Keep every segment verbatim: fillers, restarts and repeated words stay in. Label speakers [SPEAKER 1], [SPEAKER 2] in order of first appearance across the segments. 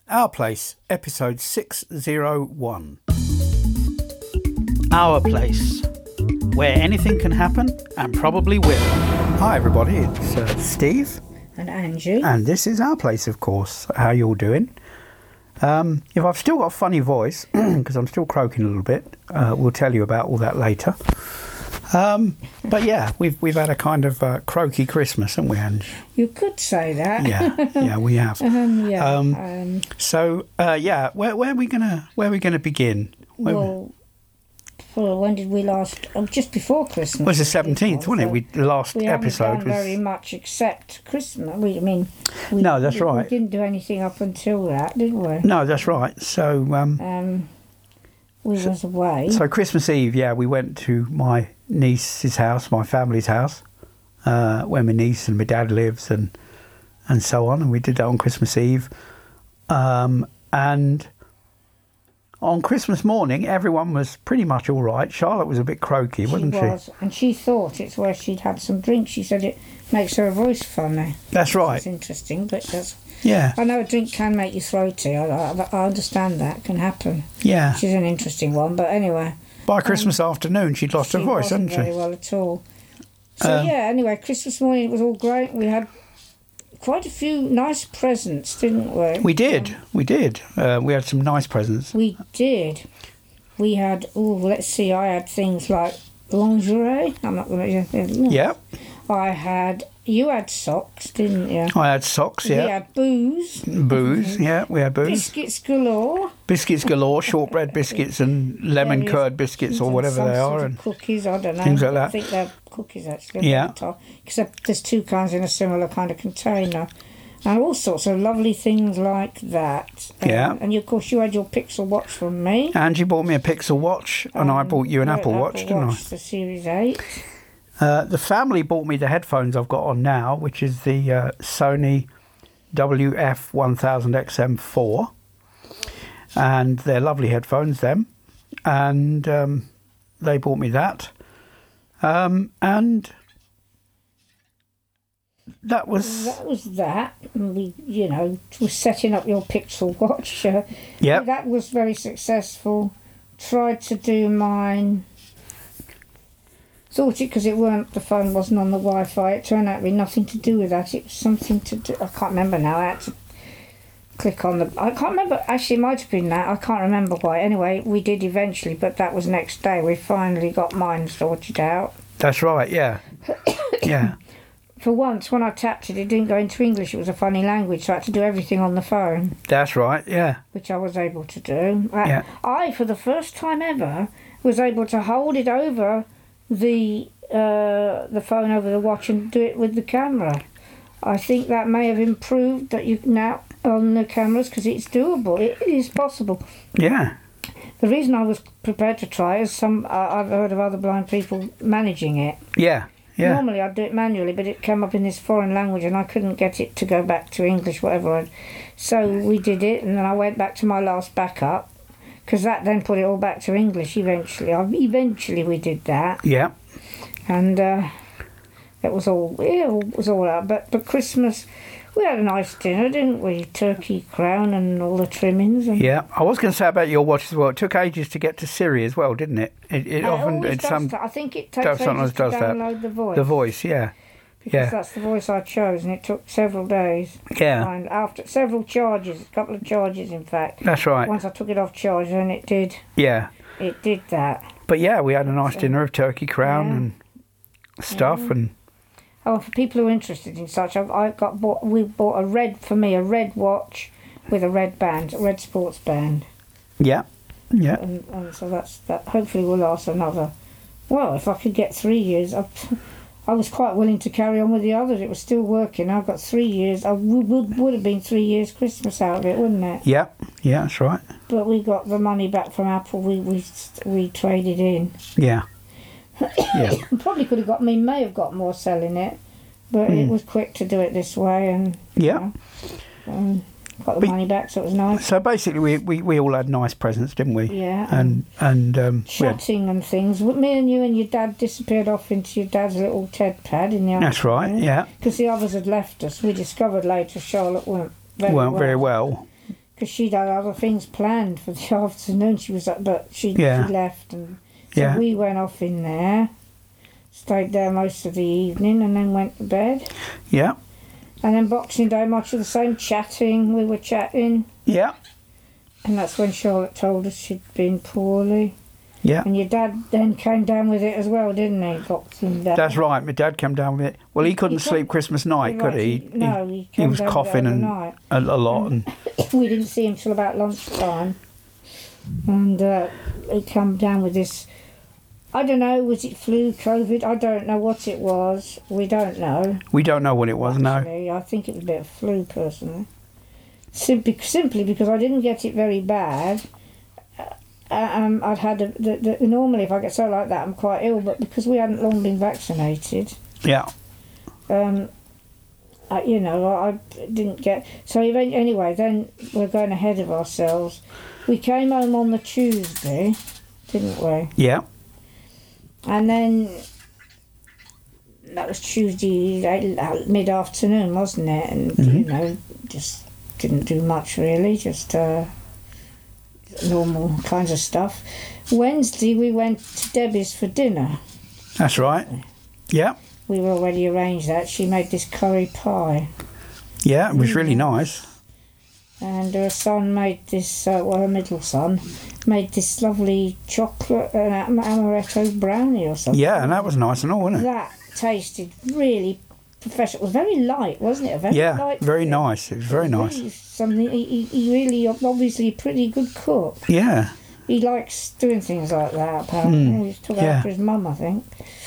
[SPEAKER 1] Our Place, episode six oh one. Our Place, where anything can happen and probably will. Hi everybody, it's uh, Steve.
[SPEAKER 2] And Andrew.
[SPEAKER 1] And this is Our Place, of course. How you all doing? Um, if I've still got a funny voice, because I'm still croaking a little bit, uh, we'll tell you about all that later. Um, but yeah, we've we've had a kind of uh, croaky Christmas, haven't we, Ange?
[SPEAKER 2] You could say that.
[SPEAKER 1] Yeah, yeah, we have.
[SPEAKER 2] um, yeah.
[SPEAKER 1] Um,
[SPEAKER 2] um,
[SPEAKER 1] so uh, yeah, where where are we gonna where are we gonna begin? Where
[SPEAKER 2] well, well, when did we last? Oh, just before Christmas.
[SPEAKER 1] it was the seventeenth, wasn't it? We the last
[SPEAKER 2] we haven't
[SPEAKER 1] episode
[SPEAKER 2] done
[SPEAKER 1] was
[SPEAKER 2] very much except Christmas. We, I mean, we,
[SPEAKER 1] No, that's
[SPEAKER 2] we,
[SPEAKER 1] right.
[SPEAKER 2] We didn't do anything up until that, did we?
[SPEAKER 1] no, that's right. So um,
[SPEAKER 2] Um, we
[SPEAKER 1] So-
[SPEAKER 2] was away.
[SPEAKER 1] so Christmas Eve, yeah, we went to my niece's house, my family's house, uh, where my niece and my dad lives, and and so on, and we did that on Christmas Eve, um, and on Christmas morning, everyone was pretty much all right. Charlotte was a bit croaky,
[SPEAKER 2] she
[SPEAKER 1] wasn't she?
[SPEAKER 2] was, and she thought it's where she'd had some drink. She said it makes her voice funny.
[SPEAKER 1] That's right.
[SPEAKER 2] It's interesting, but that's.
[SPEAKER 1] Yeah,
[SPEAKER 2] I know a drink can make you throaty. I, I, I understand that can happen.
[SPEAKER 1] yeah.
[SPEAKER 2] She's an interesting one, but anyway,
[SPEAKER 1] By Christmas afternoon, she'd lost her
[SPEAKER 2] she
[SPEAKER 1] voice,
[SPEAKER 2] wasn't
[SPEAKER 1] hadn't
[SPEAKER 2] very
[SPEAKER 1] she?
[SPEAKER 2] well at all. So
[SPEAKER 1] Um,
[SPEAKER 2] yeah, anyway, Christmas morning it was all great. We had quite a few nice presents, didn't we?
[SPEAKER 1] We did, we did. Uh, we had some nice presents.
[SPEAKER 2] We did. We had. Oh, let's see. I had things like lingerie. I'm not going to.
[SPEAKER 1] Yeah,
[SPEAKER 2] I had. You had socks, didn't you?
[SPEAKER 1] I had socks,
[SPEAKER 2] We
[SPEAKER 1] yeah.
[SPEAKER 2] had booze,
[SPEAKER 1] Booze, yeah, we had booze.
[SPEAKER 2] biscuits galore.
[SPEAKER 1] Biscuits galore, shortbread biscuits and lemon
[SPEAKER 2] Various-
[SPEAKER 1] curd biscuits or
[SPEAKER 2] and
[SPEAKER 1] whatever
[SPEAKER 2] some
[SPEAKER 1] they
[SPEAKER 2] sort
[SPEAKER 1] are.
[SPEAKER 2] of
[SPEAKER 1] And
[SPEAKER 2] cookies, I don't know.
[SPEAKER 1] things like
[SPEAKER 2] I
[SPEAKER 1] that.
[SPEAKER 2] think they're cookies actually.
[SPEAKER 1] Yeah.
[SPEAKER 2] Because there's two kinds in a similar kind of container. And all sorts of lovely things like that. Um,
[SPEAKER 1] Yeah.
[SPEAKER 2] And you, of course, you had your Pixel watch from me.
[SPEAKER 1] Angie bought me a Pixel watch, and I
[SPEAKER 2] Um,
[SPEAKER 1] bought you an
[SPEAKER 2] your
[SPEAKER 1] Apple Watch, didn't
[SPEAKER 2] Watch, the Series eight.
[SPEAKER 1] I? Uh, the family bought me the headphones I've got on now, which is the uh, Sony W F one thousand X M four, and they're lovely headphones, them. And um, they bought me that, um, and that was
[SPEAKER 2] That was that. And we, you know, was setting up your Pixel watch. Uh,
[SPEAKER 1] yeah,
[SPEAKER 2] That was very successful. Tried to do mine. Thought it because it weren't the phone wasn't on the Wi-Fi. It turned out to be nothing to do with that. It was something to do. I can't remember now. I had to click on the. I can't remember. Actually, it might have been that. I can't remember why. Anyway, we did eventually, but that was next day. We finally got mine sorted out.
[SPEAKER 1] that's right, yeah, yeah,
[SPEAKER 2] For once, when I tapped it, it didn't go into English. It was a funny language, so I had to do everything on the phone,
[SPEAKER 1] that's right, yeah,
[SPEAKER 2] which I was able to do. I,
[SPEAKER 1] Yeah.
[SPEAKER 2] I, for the first time ever, was able to hold it over the uh, the phone over the watch and do it with the camera. I think that may have improved that you now on the cameras because it's doable. It is possible.
[SPEAKER 1] yeah,
[SPEAKER 2] The reason I was prepared to try is some uh, I've heard of other blind people managing it.
[SPEAKER 1] yeah, yeah.
[SPEAKER 2] Normally I'd do it manually, but it came up in this foreign language and I couldn't get it to go back to English, whatever. I'd, so we did it, and then I went back to my last backup because that then put it all back to English eventually. I, eventually we did that,
[SPEAKER 1] Yeah,
[SPEAKER 2] and uh, it was all it was all out. But but Christmas, we had a nice dinner, didn't we? Turkey crown and all the trimmings. And
[SPEAKER 1] yeah. I was going to say about your watch as well. It took ages to get to Siri as well, didn't it? It, it
[SPEAKER 2] It
[SPEAKER 1] often
[SPEAKER 2] always
[SPEAKER 1] it's
[SPEAKER 2] does
[SPEAKER 1] some
[SPEAKER 2] that. I think it takes
[SPEAKER 1] does-
[SPEAKER 2] ages
[SPEAKER 1] sometimes
[SPEAKER 2] to
[SPEAKER 1] does that.
[SPEAKER 2] download the voice.
[SPEAKER 1] the voice. Yeah,
[SPEAKER 2] because
[SPEAKER 1] yeah.
[SPEAKER 2] that's the voice I chose, and it took several days.
[SPEAKER 1] yeah.
[SPEAKER 2] And after several charges, a couple of charges, in fact.
[SPEAKER 1] That's right.
[SPEAKER 2] Once I took it off charge, and it did,
[SPEAKER 1] Yeah,
[SPEAKER 2] it did that.
[SPEAKER 1] but yeah, we had a nice
[SPEAKER 2] So-
[SPEAKER 1] dinner of turkey crown
[SPEAKER 2] Yeah.
[SPEAKER 1] and stuff,
[SPEAKER 2] Yeah.
[SPEAKER 1] and
[SPEAKER 2] Oh, for people who are interested in such, I've, I got bought. We bought a red for me, a red watch with a red band, a red sports band,
[SPEAKER 1] yeah, yeah,
[SPEAKER 2] and, and so that's that. Hopefully, will last another. Well, if I could get three years, I, I was quite willing to carry on with the others. It was still working. I've got three years. I would, would, would have been three years Christmas out of it, wouldn't it?
[SPEAKER 1] yeah, yeah. That's right.
[SPEAKER 2] But we got the money back from Apple. We we we traded in.
[SPEAKER 1] Yeah, yeah,
[SPEAKER 2] Probably could have got me. May have got more selling it, but it
[SPEAKER 1] Mm.
[SPEAKER 2] was quick to do it this way, and
[SPEAKER 1] yeah.
[SPEAKER 2] you know, um, got the
[SPEAKER 1] But-
[SPEAKER 2] money back, so it was nice.
[SPEAKER 1] So basically, we, we, we all had nice presents, didn't we?
[SPEAKER 2] Yeah.
[SPEAKER 1] And and um, we had-
[SPEAKER 2] Chatting and things. Me and you and your dad disappeared off into your dad's little TED pad in the
[SPEAKER 1] that's right. Yeah,
[SPEAKER 2] Because the others had left us. We discovered later Charlotte weren't very
[SPEAKER 1] weren't
[SPEAKER 2] well.
[SPEAKER 1] very well.
[SPEAKER 2] because she'd had other things planned for the afternoon. She was, but she,
[SPEAKER 1] Yeah.
[SPEAKER 2] she left, and so
[SPEAKER 1] Yeah.
[SPEAKER 2] we went off in there, stayed there most of the evening, and then went to bed.
[SPEAKER 1] Yeah.
[SPEAKER 2] And then Boxing Day, much of the same, chatting. We were chatting,
[SPEAKER 1] Yeah.
[SPEAKER 2] and that's when Charlotte told us she'd been poorly.
[SPEAKER 1] Yeah.
[SPEAKER 2] And your dad then came down with it as well, didn't he? Boxing Day.
[SPEAKER 1] That's right. My dad came down with it. Well, he couldn't
[SPEAKER 2] He couldn't-
[SPEAKER 1] sleep Christmas night,
[SPEAKER 2] Right,
[SPEAKER 1] could he?
[SPEAKER 2] No, he,
[SPEAKER 1] he
[SPEAKER 2] came
[SPEAKER 1] was
[SPEAKER 2] down with it
[SPEAKER 1] coughing and
[SPEAKER 2] overnight.
[SPEAKER 1] a, a lot. And
[SPEAKER 2] We didn't see him till about lunchtime, and uh, he came down with this. I don't know. Was it flu, COVID? I don't know what it was. We don't know.
[SPEAKER 1] we don't know what it was. No.
[SPEAKER 2] Actually, I think it was a bit of flu, personally. Simply, simply because I didn't get it very bad. Uh, um, I'd had a, the, the, normally if I get so like that I'm quite ill, but because we hadn't long been vaccinated,
[SPEAKER 1] Yeah.
[SPEAKER 2] um, I, you know, I, I didn't get. So even, anyway, then we're going ahead of ourselves. We came home on the Tuesday, didn't we?
[SPEAKER 1] Yeah.
[SPEAKER 2] And then that was Tuesday mid afternoon, wasn't it? And
[SPEAKER 1] Mhm.
[SPEAKER 2] you know, just didn't do much really, just uh, normal kinds of stuff. Wednesday we went to Debbie's for dinner.
[SPEAKER 1] That's right. Yeah.
[SPEAKER 2] We were already arranged that. She made this curry pie,
[SPEAKER 1] Yeah. It was really nice.
[SPEAKER 2] and her son made this. Uh, well, her middle son made this lovely chocolate uh, amaretto brownie or something.
[SPEAKER 1] Yeah, and that was nice and all, wasn't it?
[SPEAKER 2] That tasted really professional. It was very light, wasn't it? A very
[SPEAKER 1] Yeah.
[SPEAKER 2] light
[SPEAKER 1] Very
[SPEAKER 2] thing.
[SPEAKER 1] nice. It was very nice.
[SPEAKER 2] Really something. He, he, he really obviously a pretty good cook.
[SPEAKER 1] Yeah.
[SPEAKER 2] He likes doing things like that. Apparently,
[SPEAKER 1] Mm,
[SPEAKER 2] he took
[SPEAKER 1] yeah.
[SPEAKER 2] after his mum, I think,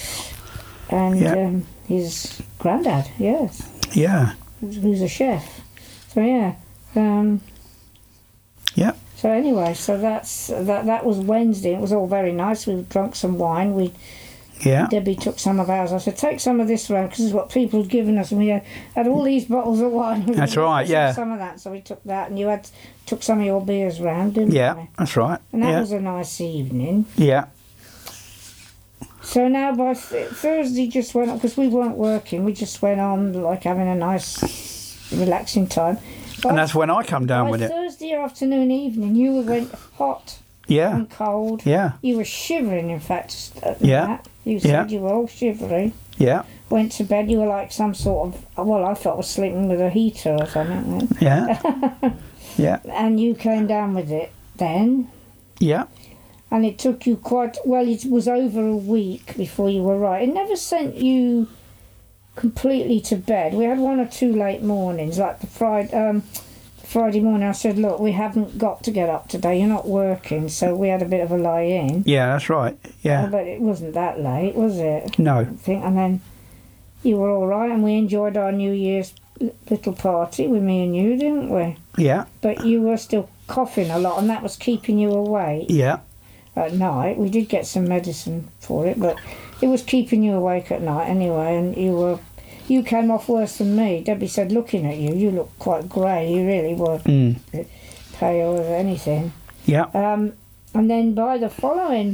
[SPEAKER 2] and
[SPEAKER 1] Yeah.
[SPEAKER 2] um, his granddad. Yes,
[SPEAKER 1] Yeah.
[SPEAKER 2] who's, who's a chef. So yeah. Um,
[SPEAKER 1] Yeah.
[SPEAKER 2] So anyway, so that's that. That was Wednesday. It was all very nice. We drank some wine. We
[SPEAKER 1] Yeah.
[SPEAKER 2] Debbie took some of ours. I said, take some of this round, because it's what people had given us. And we had, had all these bottles of wine.
[SPEAKER 1] That's
[SPEAKER 2] We
[SPEAKER 1] right,
[SPEAKER 2] took
[SPEAKER 1] yeah.
[SPEAKER 2] Some of that, so we took that. And you had took some of your beers round, didn't
[SPEAKER 1] Yeah.
[SPEAKER 2] we?
[SPEAKER 1] That's right.
[SPEAKER 2] And that
[SPEAKER 1] Yeah.
[SPEAKER 2] was a nice evening.
[SPEAKER 1] Yeah.
[SPEAKER 2] So now by th- Thursday just went on, because we weren't working. We just went on, like, having a nice, relaxing time. By,
[SPEAKER 1] And that's when I come down
[SPEAKER 2] by
[SPEAKER 1] with it.
[SPEAKER 2] Thursday afternoon, evening, you went hot
[SPEAKER 1] Yeah.
[SPEAKER 2] and cold.
[SPEAKER 1] Yeah.
[SPEAKER 2] You were shivering, in fact. At
[SPEAKER 1] Yeah.
[SPEAKER 2] that. You said
[SPEAKER 1] Yeah.
[SPEAKER 2] you were all shivery.
[SPEAKER 1] Yeah.
[SPEAKER 2] Went to bed, you were like some sort of, well, I thought I was sleeping with a heater or something then.
[SPEAKER 1] Yeah. Yeah.
[SPEAKER 2] And you came down with it then,
[SPEAKER 1] Yeah.
[SPEAKER 2] and it took you quite, well, it was over a week before you were right. It never sent you completely to bed. We had one or two late mornings, like the Friday, um, Friday morning I said, look, we haven't got to get up today, you're not working, so we had a bit of a lie-in.
[SPEAKER 1] Yeah. That's right.
[SPEAKER 2] Oh,
[SPEAKER 1] Yeah.
[SPEAKER 2] but it wasn't that late, was it?
[SPEAKER 1] No.
[SPEAKER 2] I think, and then you were all right, and we enjoyed our New Year's l- little party with me and you, didn't we?
[SPEAKER 1] Yeah.
[SPEAKER 2] But you were still coughing a lot, and that was keeping you awake
[SPEAKER 1] Yeah.
[SPEAKER 2] at night. We did get some medicine for it, but it was keeping you awake at night anyway. And you were, you came off worse than me. Debbie said, looking at you, you looked quite grey. You really were
[SPEAKER 1] Mm.
[SPEAKER 2] pale as anything.
[SPEAKER 1] Yeah.
[SPEAKER 2] Um, and then by the following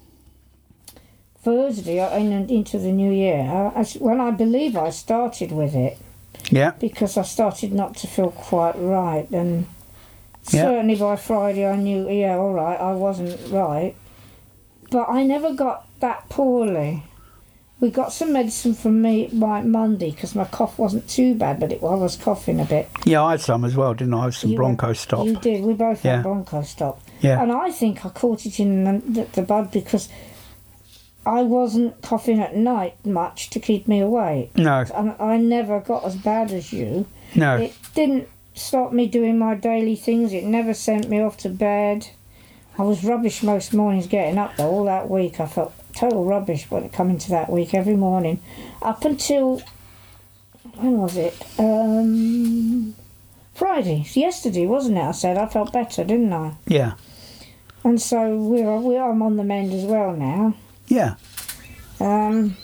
[SPEAKER 2] Thursday, uh, in, into the new year, I, when I believe I started with it,
[SPEAKER 1] Yeah.
[SPEAKER 2] because I started not to feel quite right, and
[SPEAKER 1] Yeah.
[SPEAKER 2] certainly by Friday I knew, yeah, all right, I wasn't right, but I never got that poorly. We got some medicine from me by Monday because my cough wasn't too bad, but it, I was coughing a bit.
[SPEAKER 1] Yeah. I had some as well, didn't I? I had some
[SPEAKER 2] You
[SPEAKER 1] broncho
[SPEAKER 2] had-
[SPEAKER 1] stop.
[SPEAKER 2] You did. We both
[SPEAKER 1] Yeah.
[SPEAKER 2] had broncho stop.
[SPEAKER 1] Yeah.
[SPEAKER 2] And I think I caught it in the, the, the bud because I wasn't coughing at night much to keep me awake.
[SPEAKER 1] No.
[SPEAKER 2] And I never got as bad as you.
[SPEAKER 1] No.
[SPEAKER 2] It didn't stop me doing my daily things. It never sent me off to bed. I was rubbish most mornings getting up though. All that week I felt total rubbish when it come into that week every morning. Up until, when was it? Um, Friday. It's yesterday, wasn't it? I said I felt better, didn't I?
[SPEAKER 1] Yeah.
[SPEAKER 2] And so we're, we're I'm on the mend as well now.
[SPEAKER 1] Yeah.
[SPEAKER 2] Um,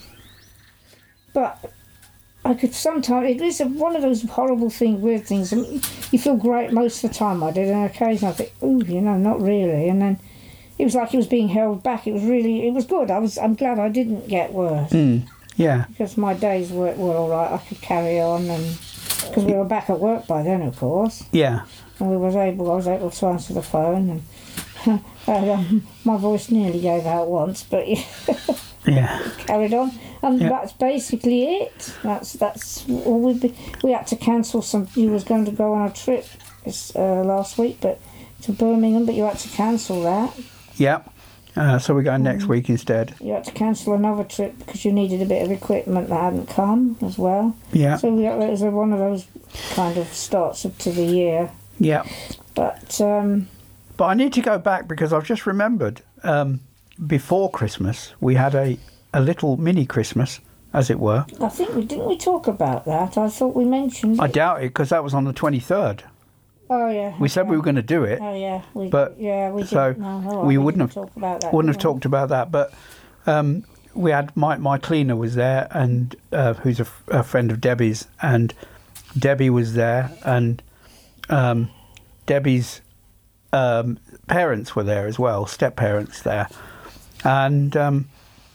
[SPEAKER 2] but I could sometimes, it is a, one of those horrible things, weird things. I mean, you feel great most of the time I did, and occasionally I think, ooh, you know, not really. And then it was like it was being held back. It was really, it was good. I was, I'm glad I didn't get worse.
[SPEAKER 1] Mm. Yeah.
[SPEAKER 2] Because my days were, were all right. I could carry on, and because we were back at work by then, of course.
[SPEAKER 1] Yeah.
[SPEAKER 2] And we was able, I was able to answer the phone, and um, my voice nearly gave out once, but yeah,
[SPEAKER 1] Yeah.
[SPEAKER 2] carried on. And
[SPEAKER 1] Yeah.
[SPEAKER 2] that's basically it. That's that's all we be, we had to cancel some. You was going to go on a trip this, uh, last week, but to Birmingham, but you had to cancel that.
[SPEAKER 1] Yeah. Uh, so we're going next week instead.
[SPEAKER 2] You had to cancel another trip because you needed a bit of equipment that hadn't come as well.
[SPEAKER 1] Yeah.
[SPEAKER 2] So we, it was one of those kind of starts up to the year.
[SPEAKER 1] Yeah.
[SPEAKER 2] But um,
[SPEAKER 1] But I need to go back because I've just remembered um, before Christmas we had a, a little mini Christmas, as it were.
[SPEAKER 2] I think we didn't we talk about that. I thought we mentioned
[SPEAKER 1] I
[SPEAKER 2] it.
[SPEAKER 1] doubt it because that was on the twenty-third.
[SPEAKER 2] Oh yeah.
[SPEAKER 1] We said
[SPEAKER 2] okay.
[SPEAKER 1] we were going to do it.
[SPEAKER 2] Oh yeah. We,
[SPEAKER 1] But-
[SPEAKER 2] yeah, we
[SPEAKER 1] so
[SPEAKER 2] didn't. No, all right,
[SPEAKER 1] we
[SPEAKER 2] we
[SPEAKER 1] wouldn't
[SPEAKER 2] didn't
[SPEAKER 1] have-
[SPEAKER 2] talk about that.
[SPEAKER 1] Wouldn't have
[SPEAKER 2] did we?
[SPEAKER 1] talked about that, but um, we had my my cleaner was there, and uh, who's a, f- a friend of Debbie's, and Debbie was there, and um, Debbie's um, parents were there as well, step parents there, and um,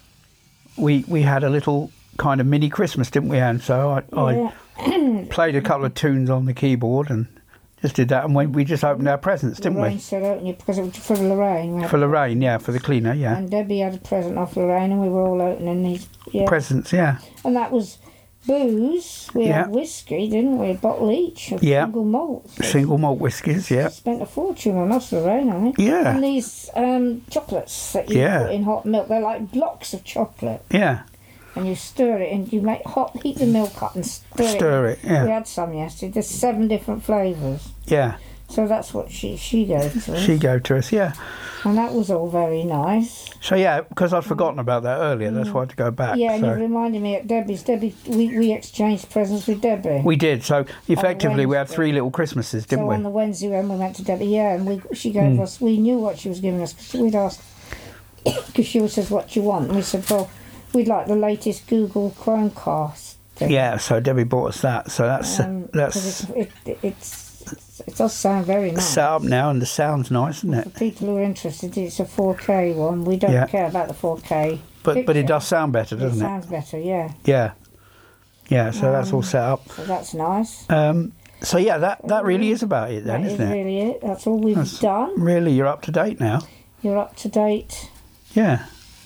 [SPEAKER 1] we we had a little kind of mini Christmas, didn't we, Anne? So I,
[SPEAKER 2] Yeah.
[SPEAKER 1] I played a couple of tunes on the keyboard and just did that, and we, we just opened our presents, didn't
[SPEAKER 2] Lorraine
[SPEAKER 1] we?
[SPEAKER 2] said open it because it was for Lorraine. we had-
[SPEAKER 1] For Lorraine, yeah, for the cleaner, yeah.
[SPEAKER 2] And Debbie had a present off Lorraine, and we were all opening these. Yeah.
[SPEAKER 1] Presents, yeah.
[SPEAKER 2] And that was booze. We
[SPEAKER 1] Yeah.
[SPEAKER 2] had whiskey, didn't we? A bottle each of
[SPEAKER 1] Yeah.
[SPEAKER 2] single malt.
[SPEAKER 1] Single malt whiskies, yeah.
[SPEAKER 2] Spent a fortune on us, Lorraine, I think.
[SPEAKER 1] Yeah.
[SPEAKER 2] And these um, chocolates that you
[SPEAKER 1] Yeah.
[SPEAKER 2] put in hot milk, they're like blocks of chocolate.
[SPEAKER 1] Yeah.
[SPEAKER 2] And you stir it, and you make hot, heat the milk up and stir,
[SPEAKER 1] Stir it,
[SPEAKER 2] We
[SPEAKER 1] yeah.
[SPEAKER 2] had some yesterday. There's seven different flavours.
[SPEAKER 1] Yeah.
[SPEAKER 2] So that's what she, she gave to us.
[SPEAKER 1] She gave to us, yeah.
[SPEAKER 2] And that was all very nice.
[SPEAKER 1] So, yeah, because I'd forgotten about that earlier, that's why I had to go back.
[SPEAKER 2] Yeah, and you
[SPEAKER 1] so.
[SPEAKER 2] reminded me at Debbie's. Debbie, we, we exchanged presents with Debbie.
[SPEAKER 1] We did, so effectively we had
[SPEAKER 2] Wednesday.
[SPEAKER 1] three little Christmases, didn't
[SPEAKER 2] so
[SPEAKER 1] we?
[SPEAKER 2] on the Wednesday when we went to Debbie, yeah, and we she gave
[SPEAKER 1] Mm.
[SPEAKER 2] us, we knew what she was giving us, because we'd asked, because she says, what do you want? And we said, well, we'd like the latest Google Chromecast thing.
[SPEAKER 1] Yeah, so Debbie bought us that, so that's
[SPEAKER 2] Um, 'cause
[SPEAKER 1] that's
[SPEAKER 2] it's, it, it, it's, it does sound very nice.
[SPEAKER 1] set up now and the sound's nice, isn't
[SPEAKER 2] For
[SPEAKER 1] it?
[SPEAKER 2] people who are interested, it's a four K one. We don't
[SPEAKER 1] Yeah.
[SPEAKER 2] care about the four K.
[SPEAKER 1] But but it
[SPEAKER 2] picture.
[SPEAKER 1] does sound better,
[SPEAKER 2] It
[SPEAKER 1] doesn't it?
[SPEAKER 2] sounds better, yeah.
[SPEAKER 1] Yeah. Yeah, so that's all
[SPEAKER 2] Um,
[SPEAKER 1] set up.
[SPEAKER 2] So that's nice.
[SPEAKER 1] Um, so yeah, that, that really is about it then,
[SPEAKER 2] That is
[SPEAKER 1] isn't it?
[SPEAKER 2] really it. That's all we've
[SPEAKER 1] That's-
[SPEAKER 2] done.
[SPEAKER 1] Really, you're up to date now.
[SPEAKER 2] You're up to date,
[SPEAKER 1] Yeah.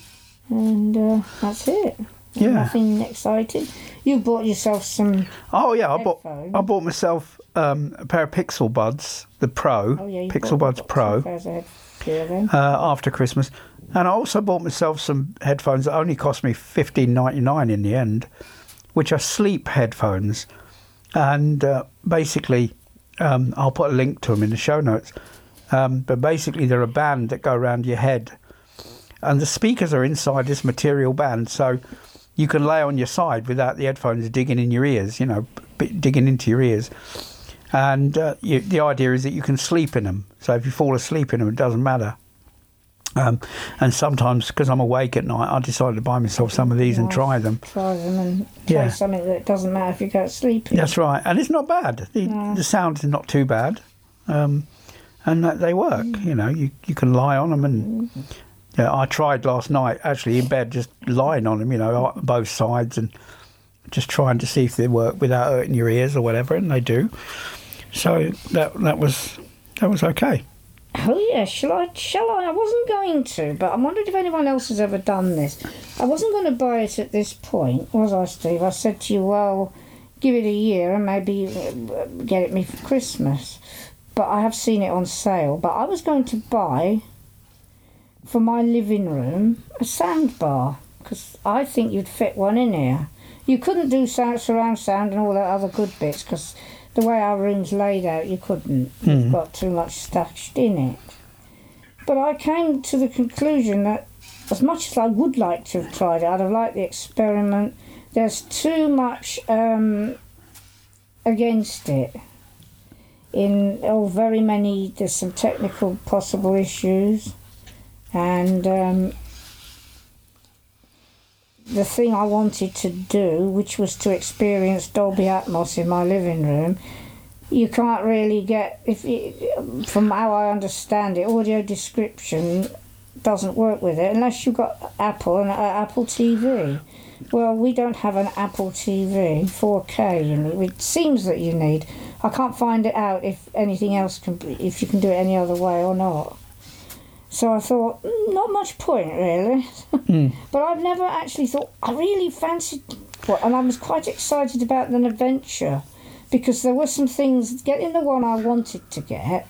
[SPEAKER 2] and uh, that's it.
[SPEAKER 1] Yeah.
[SPEAKER 2] Nothing exciting. You bought yourself some.
[SPEAKER 1] Oh yeah, I bought
[SPEAKER 2] Headphones.
[SPEAKER 1] I bought myself um, a pair of Pixel Buds, the Pro,
[SPEAKER 2] Oh yeah, you
[SPEAKER 1] Pixel
[SPEAKER 2] bought-
[SPEAKER 1] Buds
[SPEAKER 2] bought
[SPEAKER 1] Pro,
[SPEAKER 2] some pairs of headgear then.
[SPEAKER 1] uh, after Christmas, and I also bought myself some headphones that only cost me fifteen ninety nine in the end, which are sleep headphones, and uh, basically, um, I'll put a link to them in the show notes. Um, but basically, they're a band that go around your head, and the speakers are inside this material band, so you can lay on your side without the headphones digging in your ears, you know, b- digging into your ears. And uh, you, the idea is that you can sleep in them. So if you fall asleep in them, it doesn't matter. Um, and sometimes, because I'm awake at night, I decided to buy myself some of these and
[SPEAKER 2] Nice.
[SPEAKER 1] try them.
[SPEAKER 2] Try them and try
[SPEAKER 1] Yeah.
[SPEAKER 2] something that doesn't matter if you go to sleep. in.
[SPEAKER 1] That's right. And it's not bad. The,
[SPEAKER 2] No.
[SPEAKER 1] the sound is not too bad. Um, and that they work, you know, you, you can lie on them. And yeah, I tried last night, actually, in bed, just lying on them, you know, on both sides and just trying to see if they work without hurting your ears or whatever, and they do. So that that was that was okay.
[SPEAKER 2] Oh yeah, shall I? Shall I? I wasn't going to, but I wondered if anyone else has ever done this. I wasn't going to buy it at this point, was I, Steve? I said to you, well, give it a year and maybe uh, get it me for Christmas. But I have seen it on sale. But I was going to buy for my living room a sound bar because I think you'd fit one in here. You couldn't do sound, surround sound and all that other good bits because the way our room's laid out, you couldn't. You've
[SPEAKER 1] Mm.
[SPEAKER 2] got too much stashed in it. But I came to the conclusion that as much as I would like to have tried it, I'd have liked the experiment, there's too much um, against it. In oh, very many, there's some technical possible issues. And um, the thing I wanted to do, which was to experience Dolby Atmos in my living room, you can't really get, if you, from how I understand it, audio description doesn't work with it unless you've got Apple and uh, Apple T V. Well, we don't have an Apple T V four K. You need. It seems that you need. I can't find it out if anything else can, be, if you can do it any other way or not. So I thought, mm, not much point really. Mm. But I've never actually thought I really fancied. Well, and I was quite excited about an adventure because there were some things. Getting the one I wanted to get,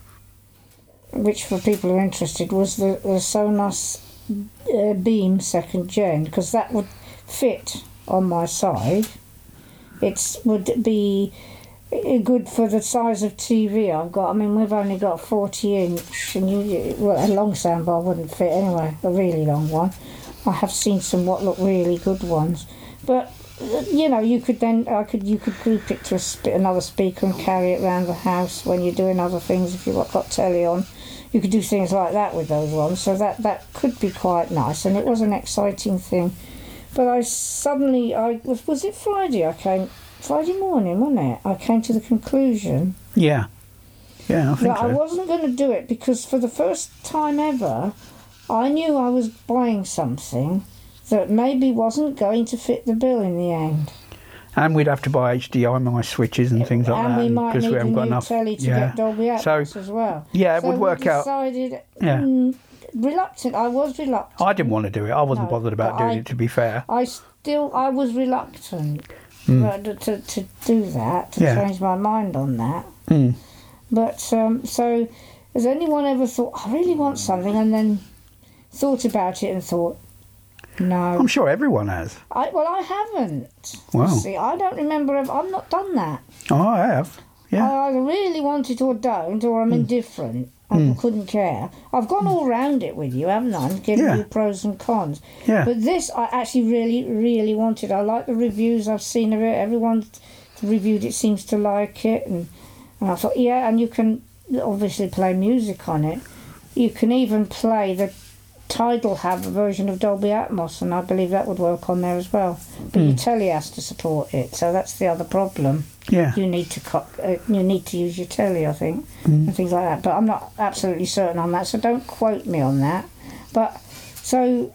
[SPEAKER 2] which for people who are interested was the, the Sonos uh, Beam second gen, because that would fit on my side. It would be good for the size of T V I've got. I mean, we've only got forty inch, and you, well, a long soundbar wouldn't fit anyway, a really long one. I have seen some what look really good ones, but you know, you could then I could you could group it to a sp- another speaker and carry it around the house when you're doing other things. If you've got, got telly on, you could do things like that with those ones. So that that could be quite nice, and it was an exciting thing. But I suddenly I was was it Friday? I came Friday morning, wasn't it? I came to the conclusion.
[SPEAKER 1] Yeah, yeah, I think
[SPEAKER 2] that
[SPEAKER 1] so.
[SPEAKER 2] I wasn't going to do it because for the first time ever, I knew I was buying something that maybe wasn't going to fit the bill in the end.
[SPEAKER 1] And we'd have to buy H D M I switches and things like
[SPEAKER 2] and
[SPEAKER 1] that.
[SPEAKER 2] We might
[SPEAKER 1] because
[SPEAKER 2] need
[SPEAKER 1] we haven't
[SPEAKER 2] a
[SPEAKER 1] got
[SPEAKER 2] new
[SPEAKER 1] enough.
[SPEAKER 2] telly to
[SPEAKER 1] yeah.
[SPEAKER 2] get Dolby Atmos
[SPEAKER 1] so,
[SPEAKER 2] as well.
[SPEAKER 1] Yeah, it
[SPEAKER 2] so
[SPEAKER 1] would work
[SPEAKER 2] we
[SPEAKER 1] out.
[SPEAKER 2] decided,
[SPEAKER 1] Yeah.
[SPEAKER 2] Mm, reluctant. I was reluctant.
[SPEAKER 1] I didn't want to do it. I wasn't
[SPEAKER 2] No,
[SPEAKER 1] bothered about
[SPEAKER 2] but
[SPEAKER 1] doing
[SPEAKER 2] I-
[SPEAKER 1] it, to be fair.
[SPEAKER 2] I still, I was reluctant
[SPEAKER 1] Mm.
[SPEAKER 2] uh, to, to do that, to
[SPEAKER 1] Yeah.
[SPEAKER 2] change my mind on that.
[SPEAKER 1] Mm.
[SPEAKER 2] But, um, so, has anyone ever thought, I really want something, and then thought about it and thought, no.
[SPEAKER 1] I'm sure everyone has.
[SPEAKER 2] I, well, I haven't.
[SPEAKER 1] Wow.
[SPEAKER 2] See, I don't remember, ever, I've not done that.
[SPEAKER 1] Oh, I have. Yeah.
[SPEAKER 2] I either really want it or don't, or I'm
[SPEAKER 1] Mm.
[SPEAKER 2] indifferent. I couldn't care. I've gone all round it with you, haven't I? And given
[SPEAKER 1] Yeah.
[SPEAKER 2] you pros and cons.
[SPEAKER 1] Yeah.
[SPEAKER 2] But this, I actually really, really wanted. I like the reviews I've seen of it. Everyone reviewed it seems to like it, and, and I thought, yeah, and you can obviously play music on it. You can even play the Tidal have a version of Dolby Atmos, and I believe that would work on there as well. But
[SPEAKER 1] Mm.
[SPEAKER 2] your telly has to support it, so that's the other problem.
[SPEAKER 1] Yeah.
[SPEAKER 2] You need to co- uh, you need to use your telly, I think,
[SPEAKER 1] Mm.
[SPEAKER 2] and things like that. But I'm not absolutely certain on that, so don't quote me on that. But so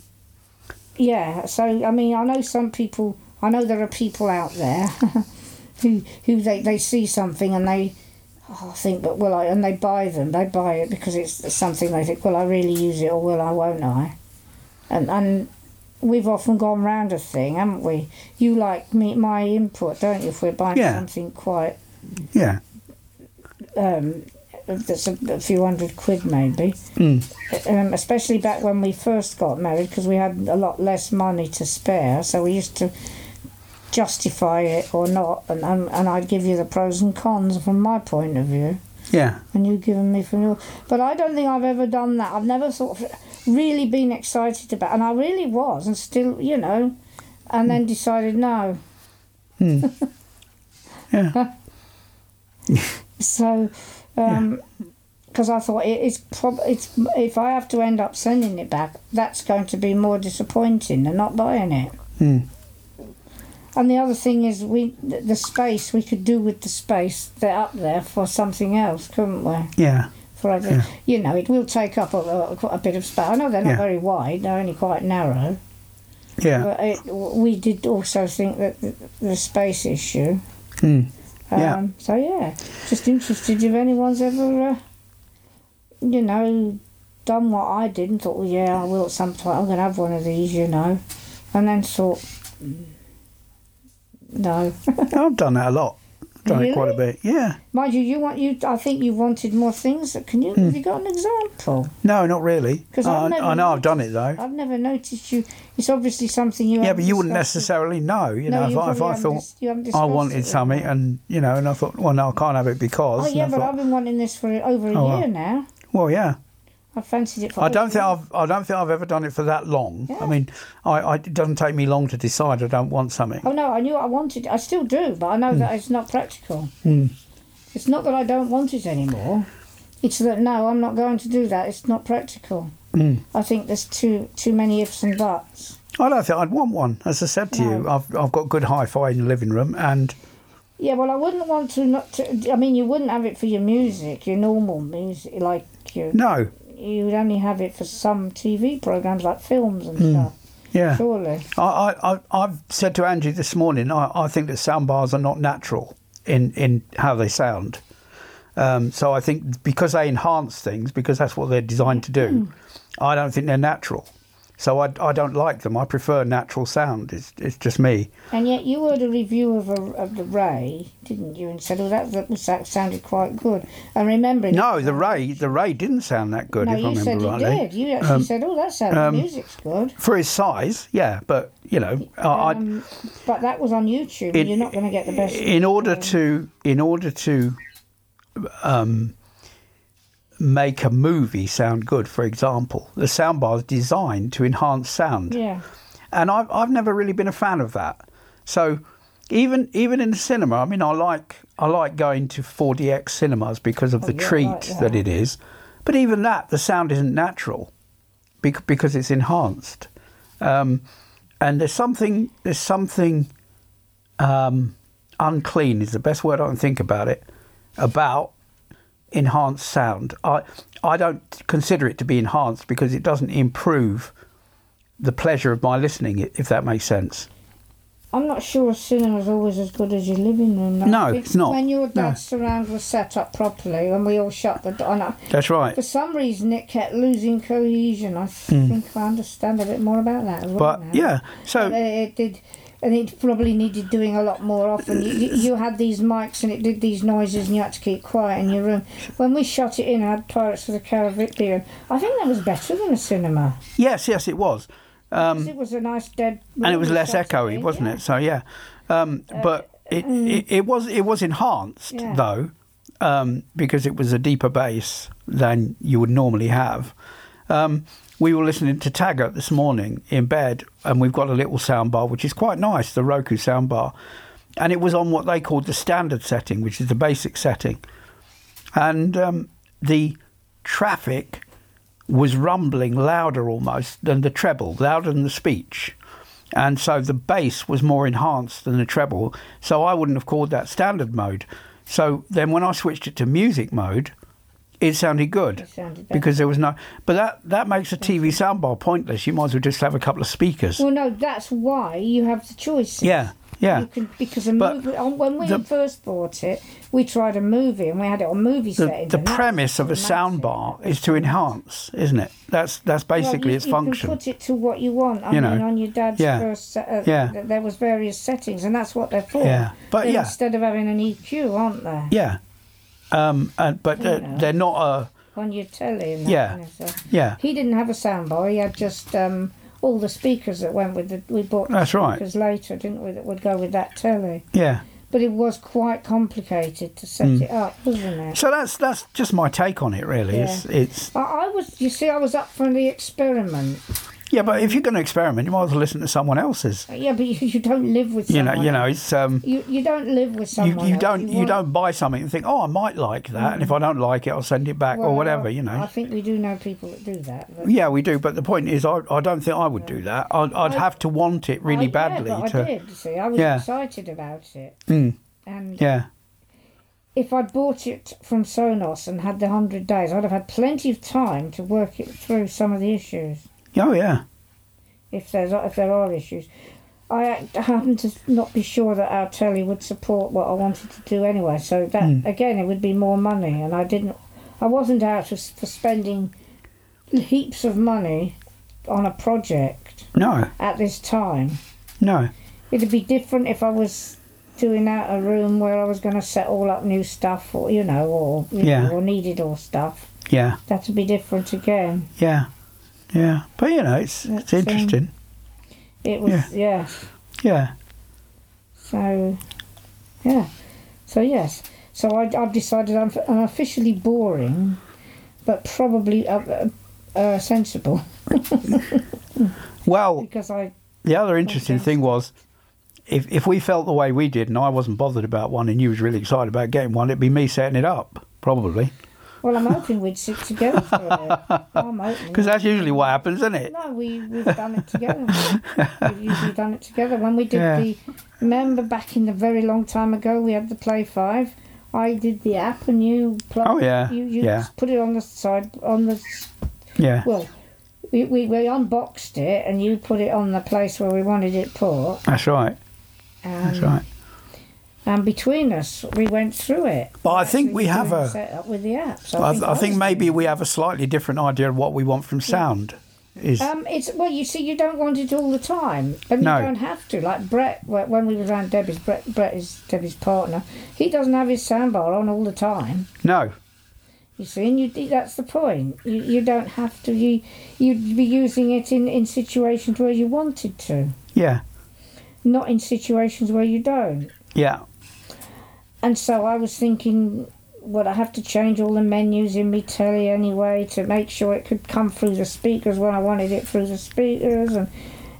[SPEAKER 2] yeah, so I mean, I know some people. I know there are people out there who who they, they see something and they oh, think, but will I? And they buy them. They buy it because it's something they think, will I really use it or will I? Won't I? And and. We've often gone round a thing, haven't we? You like me, my input, don't you? If we're buying
[SPEAKER 1] Yeah.
[SPEAKER 2] something quite,
[SPEAKER 1] Yeah.
[SPEAKER 2] um, that's a, a few hundred quid maybe.
[SPEAKER 1] Mm.
[SPEAKER 2] Um, especially back when we first got married, because we had a lot less money to spare, so we used to justify it or not, and and, and I'd give you the pros and cons from my point of view,
[SPEAKER 1] Yeah.
[SPEAKER 2] and you given me from your. But I don't think I've ever done that. I've never sort of really been excited about, and I really was, and still, you know, and then decided no.
[SPEAKER 1] Mm. Yeah.
[SPEAKER 2] So, um, because I thought it, it's prob- it's if I have to end up sending it back, that's going to be more disappointing than not buying it.
[SPEAKER 1] Mm.
[SPEAKER 2] And the other thing is, we the the space we could do with the space they're up there for something else, couldn't we?
[SPEAKER 1] Yeah.
[SPEAKER 2] For other,
[SPEAKER 1] Yeah.
[SPEAKER 2] you know, it will take up a, a, quite a bit of space. I know they're not
[SPEAKER 1] Yeah.
[SPEAKER 2] very wide; they're only quite narrow.
[SPEAKER 1] Yeah.
[SPEAKER 2] But it, we did also think that the, the space issue.
[SPEAKER 1] Mm.
[SPEAKER 2] Um,
[SPEAKER 1] Yeah.
[SPEAKER 2] So yeah, just interested if anyone's ever, uh, you know, done what I did and thought, well, yeah, I will at some point. I'm going to have one of these, you know, and then thought, mm, no.
[SPEAKER 1] I've done that a lot. Done it quite a
[SPEAKER 2] Really?
[SPEAKER 1] bit. Yeah.
[SPEAKER 2] Mind you, you want you. I think you wanted more things. Can you? Have you got an example?
[SPEAKER 1] No, not really.
[SPEAKER 2] 'Cause I've
[SPEAKER 1] I,
[SPEAKER 2] never
[SPEAKER 1] I know I've done it though.
[SPEAKER 2] I've never noticed you. It's obviously something you.
[SPEAKER 1] Yeah,
[SPEAKER 2] haven't
[SPEAKER 1] but you wouldn't
[SPEAKER 2] discussed with-
[SPEAKER 1] necessarily know. You
[SPEAKER 2] No,
[SPEAKER 1] know,
[SPEAKER 2] you
[SPEAKER 1] if, I, if
[SPEAKER 2] probably
[SPEAKER 1] I
[SPEAKER 2] haven't
[SPEAKER 1] thought
[SPEAKER 2] dis- you haven't
[SPEAKER 1] I
[SPEAKER 2] discussed it
[SPEAKER 1] wanted
[SPEAKER 2] with
[SPEAKER 1] something,
[SPEAKER 2] me.
[SPEAKER 1] and you know, and I thought, well, no, I can't have it because.
[SPEAKER 2] Oh
[SPEAKER 1] and
[SPEAKER 2] yeah,
[SPEAKER 1] I
[SPEAKER 2] but
[SPEAKER 1] thought,
[SPEAKER 2] I've been wanting this for over a
[SPEAKER 1] Oh,
[SPEAKER 2] year
[SPEAKER 1] well.
[SPEAKER 2] now.
[SPEAKER 1] well, yeah.
[SPEAKER 2] I fancied it for.
[SPEAKER 1] I don't
[SPEAKER 2] over
[SPEAKER 1] think
[SPEAKER 2] a year.
[SPEAKER 1] I've. I don't think I've ever done it for that long.
[SPEAKER 2] Yeah.
[SPEAKER 1] I mean, I, I. It doesn't take me long to decide I don't want something.
[SPEAKER 2] Oh no, I knew I wanted. I still do, but I know that it's not practical.
[SPEAKER 1] Mm.
[SPEAKER 2] It's not that I don't want it anymore. It's that no, I'm not going to do that. It's not practical.
[SPEAKER 1] Mm.
[SPEAKER 2] I think there's too too many ifs and buts.
[SPEAKER 1] I don't think I'd want one. As I said to you,
[SPEAKER 2] No.
[SPEAKER 1] I've I've got good hi-fi in the living room, and
[SPEAKER 2] Yeah, well, I wouldn't want to not to. I mean, you wouldn't have it for your music, your normal music, like your
[SPEAKER 1] no,
[SPEAKER 2] you'd only have it for some T V programs like films and
[SPEAKER 1] Mm.
[SPEAKER 2] stuff.
[SPEAKER 1] Yeah.
[SPEAKER 2] Surely.
[SPEAKER 1] I, I, I- I've said to Angie this morning, I, I think that sound bars are not natural in, in how they sound. Um, so I think because they enhance things, because that's what they're designed to do,
[SPEAKER 2] Mm.
[SPEAKER 1] I don't think they're natural. So I, I don't like them. I prefer natural sound. It's, it's just me.
[SPEAKER 2] And yet you heard a review of, a, of the Ray, didn't you? And said, oh, that, that, was, that sounded quite good. And remembering...
[SPEAKER 1] No, the Ray, the Ray didn't sound that good,
[SPEAKER 2] No,
[SPEAKER 1] if I
[SPEAKER 2] you
[SPEAKER 1] remember
[SPEAKER 2] said
[SPEAKER 1] rightly.
[SPEAKER 2] it did. You actually
[SPEAKER 1] Um,
[SPEAKER 2] said, oh, that sounds,
[SPEAKER 1] um,
[SPEAKER 2] the music's good.
[SPEAKER 1] For his size, yeah, but, you know, I, I
[SPEAKER 2] Um, but that was on YouTube.
[SPEAKER 1] It-
[SPEAKER 2] You're not going to get the best...
[SPEAKER 1] in order
[SPEAKER 2] um,
[SPEAKER 1] to in order to um, make a movie sound good, for example, the soundbar is designed to enhance sound,
[SPEAKER 2] Yeah.
[SPEAKER 1] and I've I've never really been a fan of that. So even even in the cinema, I mean, I like I like going to four D X cinemas because of
[SPEAKER 2] Oh,
[SPEAKER 1] the
[SPEAKER 2] yeah,
[SPEAKER 1] treat
[SPEAKER 2] like that.
[SPEAKER 1] that it is, but even that, the sound isn't natural bec- because it's enhanced, um, and there's something there's something. Um, unclean is the best word I can think about it, about enhanced sound. I I don't consider it to be enhanced because it doesn't improve the pleasure of my listening, i- if that makes sense.
[SPEAKER 2] I'm not sure cinema's always as good as your living room. I
[SPEAKER 1] No,
[SPEAKER 2] think
[SPEAKER 1] it's not.
[SPEAKER 2] When your
[SPEAKER 1] No.
[SPEAKER 2] dad's surround was set up properly and we all shut the door, and I-
[SPEAKER 1] That's right.
[SPEAKER 2] for some reason it kept losing cohesion. I think I understand a bit more about that as well
[SPEAKER 1] But
[SPEAKER 2] now.
[SPEAKER 1] yeah,
[SPEAKER 2] Uh,
[SPEAKER 1] so
[SPEAKER 2] it did, and it probably needed doing a lot more often. You, you, you had these mics and it did these noises, and you had to keep quiet in your room. When we shut it in, I had Pirates of the Caribbean. I think that was better than a cinema.
[SPEAKER 1] yes, yes, it was, um,
[SPEAKER 2] it was a nice dead,
[SPEAKER 1] and it was
[SPEAKER 2] room
[SPEAKER 1] less
[SPEAKER 2] shut
[SPEAKER 1] echoey,
[SPEAKER 2] in,
[SPEAKER 1] wasn't
[SPEAKER 2] yeah.
[SPEAKER 1] it? So yeah, um, but it, it it was it was enhanced
[SPEAKER 2] Yeah.
[SPEAKER 1] though, um, because it was a deeper bass than you would normally have. Um, we were listening to Taggart this morning in bed, and we've got a little soundbar which is quite nice, the Roku soundbar, and it was on what they called the standard setting, which is the basic setting, and um, the traffic was rumbling louder almost than the treble, louder than the speech. And so the bass was more enhanced than the treble. So I wouldn't have called that standard mode. So then when I switched it to music mode, it sounded good.
[SPEAKER 2] It sounded better.
[SPEAKER 1] Because there was no... But that, that makes a T V soundbar pointless. You might as well just have a couple of speakers.
[SPEAKER 2] Well, no, that's why you have the choice.
[SPEAKER 1] Yeah, yeah.
[SPEAKER 2] You can, because a
[SPEAKER 1] But
[SPEAKER 2] movie, on- when we
[SPEAKER 1] the-
[SPEAKER 2] first bought it, we tried a movie and we had it on movie
[SPEAKER 1] The,
[SPEAKER 2] settings.
[SPEAKER 1] the
[SPEAKER 2] and that
[SPEAKER 1] premise of a
[SPEAKER 2] was massive.
[SPEAKER 1] soundbar is to enhance, isn't it? That's that's basically
[SPEAKER 2] well, you,
[SPEAKER 1] its
[SPEAKER 2] you
[SPEAKER 1] function.
[SPEAKER 2] can put it to what you want. I
[SPEAKER 1] You
[SPEAKER 2] mean,
[SPEAKER 1] know.
[SPEAKER 2] on your dad's
[SPEAKER 1] Yeah.
[SPEAKER 2] first set, uh,
[SPEAKER 1] Yeah.
[SPEAKER 2] th- there was various settings, and that's what they're for.
[SPEAKER 1] Yeah. But
[SPEAKER 2] They're
[SPEAKER 1] yeah.
[SPEAKER 2] Instead of having an E Q, aren't they?
[SPEAKER 1] Yeah. Um, and, but they're,
[SPEAKER 2] Yeah.
[SPEAKER 1] they're not a...
[SPEAKER 2] On your telly and that
[SPEAKER 1] Yeah.
[SPEAKER 2] kind of stuff.
[SPEAKER 1] Yeah.
[SPEAKER 2] He didn't have a soundbar. He had just um, all the speakers that went with the. We bought the
[SPEAKER 1] That's right.
[SPEAKER 2] speakers later, didn't we? That would go with that telly.
[SPEAKER 1] Yeah.
[SPEAKER 2] But it was quite complicated to set
[SPEAKER 1] Mm.
[SPEAKER 2] it up, wasn't it?
[SPEAKER 1] So that's that's just my take on it, really. It's
[SPEAKER 2] Yeah.
[SPEAKER 1] it's
[SPEAKER 2] I, I was. You see, I was up for the experiment.
[SPEAKER 1] yeah, but if you're going to experiment, you might as well listen to someone else's.
[SPEAKER 2] Yeah, but you, you don't live with
[SPEAKER 1] You know,
[SPEAKER 2] someone.
[SPEAKER 1] you know,
[SPEAKER 2] else.
[SPEAKER 1] it's um,
[SPEAKER 2] You you don't live with
[SPEAKER 1] you
[SPEAKER 2] someone.
[SPEAKER 1] you
[SPEAKER 2] else.
[SPEAKER 1] don't you
[SPEAKER 2] want-
[SPEAKER 1] don't buy something and think, oh, I might like that, and if I don't like it, I'll send it back or
[SPEAKER 2] well,
[SPEAKER 1] whatever. You know.
[SPEAKER 2] I think we do know people that do that. but-
[SPEAKER 1] Yeah, we do, but the point is, I, I don't think I would do that. I'd, I'd
[SPEAKER 2] I-
[SPEAKER 1] have to want it really
[SPEAKER 2] I,
[SPEAKER 1] badly
[SPEAKER 2] yeah, but
[SPEAKER 1] to.
[SPEAKER 2] I did. See, I was
[SPEAKER 1] Yeah.
[SPEAKER 2] excited about it,
[SPEAKER 1] Mm,
[SPEAKER 2] and
[SPEAKER 1] yeah,
[SPEAKER 2] if I'd bought it from Sonos and had the hundred days, I'd have had plenty of time to work it through some of the issues.
[SPEAKER 1] oh yeah,
[SPEAKER 2] If there's if there are issues, I happen to not be sure that our telly would support what I wanted to do anyway. So that
[SPEAKER 1] Mm.
[SPEAKER 2] again, it would be more money, and I didn't. I wasn't out for, for spending heaps of money on a project
[SPEAKER 1] no,
[SPEAKER 2] at this time.
[SPEAKER 1] no,
[SPEAKER 2] It'd be different if I was doing out a room where I was going to set all up new stuff, or you know, or you
[SPEAKER 1] Yeah.
[SPEAKER 2] know, or needed all stuff.
[SPEAKER 1] yeah,
[SPEAKER 2] That'd be different again.
[SPEAKER 1] yeah, yeah. But you know, it's it's
[SPEAKER 2] That's, um,
[SPEAKER 1] interesting.
[SPEAKER 2] It was,
[SPEAKER 1] Yeah.
[SPEAKER 2] yeah.
[SPEAKER 1] Yeah,
[SPEAKER 2] So, yeah. So yes. So I, I've decided I'm, I'm officially boring, but probably uh, uh, uh, sensible
[SPEAKER 1] well.
[SPEAKER 2] because I.
[SPEAKER 1] The other interesting
[SPEAKER 2] Okay.
[SPEAKER 1] thing was, if if we felt the way we did, and I wasn't bothered about one, and you was really excited about getting one, it'd be me setting it up, probably.
[SPEAKER 2] Well, I'm hoping we'd sit together for it. I'm hoping.
[SPEAKER 1] Because that's usually what happens, isn't it?
[SPEAKER 2] No, we we've done it together. We've usually done it together. When we did
[SPEAKER 1] Yeah.
[SPEAKER 2] the, remember back in the very long time ago, we had the Play Five. I did the app, and you plug.
[SPEAKER 1] Oh, yeah,
[SPEAKER 2] You, you
[SPEAKER 1] yeah.
[SPEAKER 2] put it on the side on the
[SPEAKER 1] Yeah.
[SPEAKER 2] Well, we, we, we unboxed it and you put it on the place where we wanted it put.
[SPEAKER 1] That's right.
[SPEAKER 2] Um,
[SPEAKER 1] That's right.
[SPEAKER 2] And between us, we went through it.
[SPEAKER 1] But I think
[SPEAKER 2] Actually
[SPEAKER 1] we have
[SPEAKER 2] doing
[SPEAKER 1] a-
[SPEAKER 2] set up with the app. So
[SPEAKER 1] I,
[SPEAKER 2] I, think
[SPEAKER 1] I think
[SPEAKER 2] was
[SPEAKER 1] maybe
[SPEAKER 2] doing
[SPEAKER 1] we
[SPEAKER 2] it.
[SPEAKER 1] have a slightly different idea of what we want from sound. Is
[SPEAKER 2] Um, it's well, you see, you don't want it all the time, and
[SPEAKER 1] No.
[SPEAKER 2] you don't have to. Like Brett, wh- when we were around Debbie's, Brett, Brett is Debbie's partner. He doesn't have his soundbar on all the time.
[SPEAKER 1] no.
[SPEAKER 2] You see, and you, that's the point. You you don't have to. You you'd be using it in, in situations where you wanted to,
[SPEAKER 1] Yeah.
[SPEAKER 2] not in situations where you don't.
[SPEAKER 1] Yeah.
[SPEAKER 2] And so I was thinking, would I have to change all the menus in me telly anyway to make sure it could come through the speakers when I wanted it through the speakers, and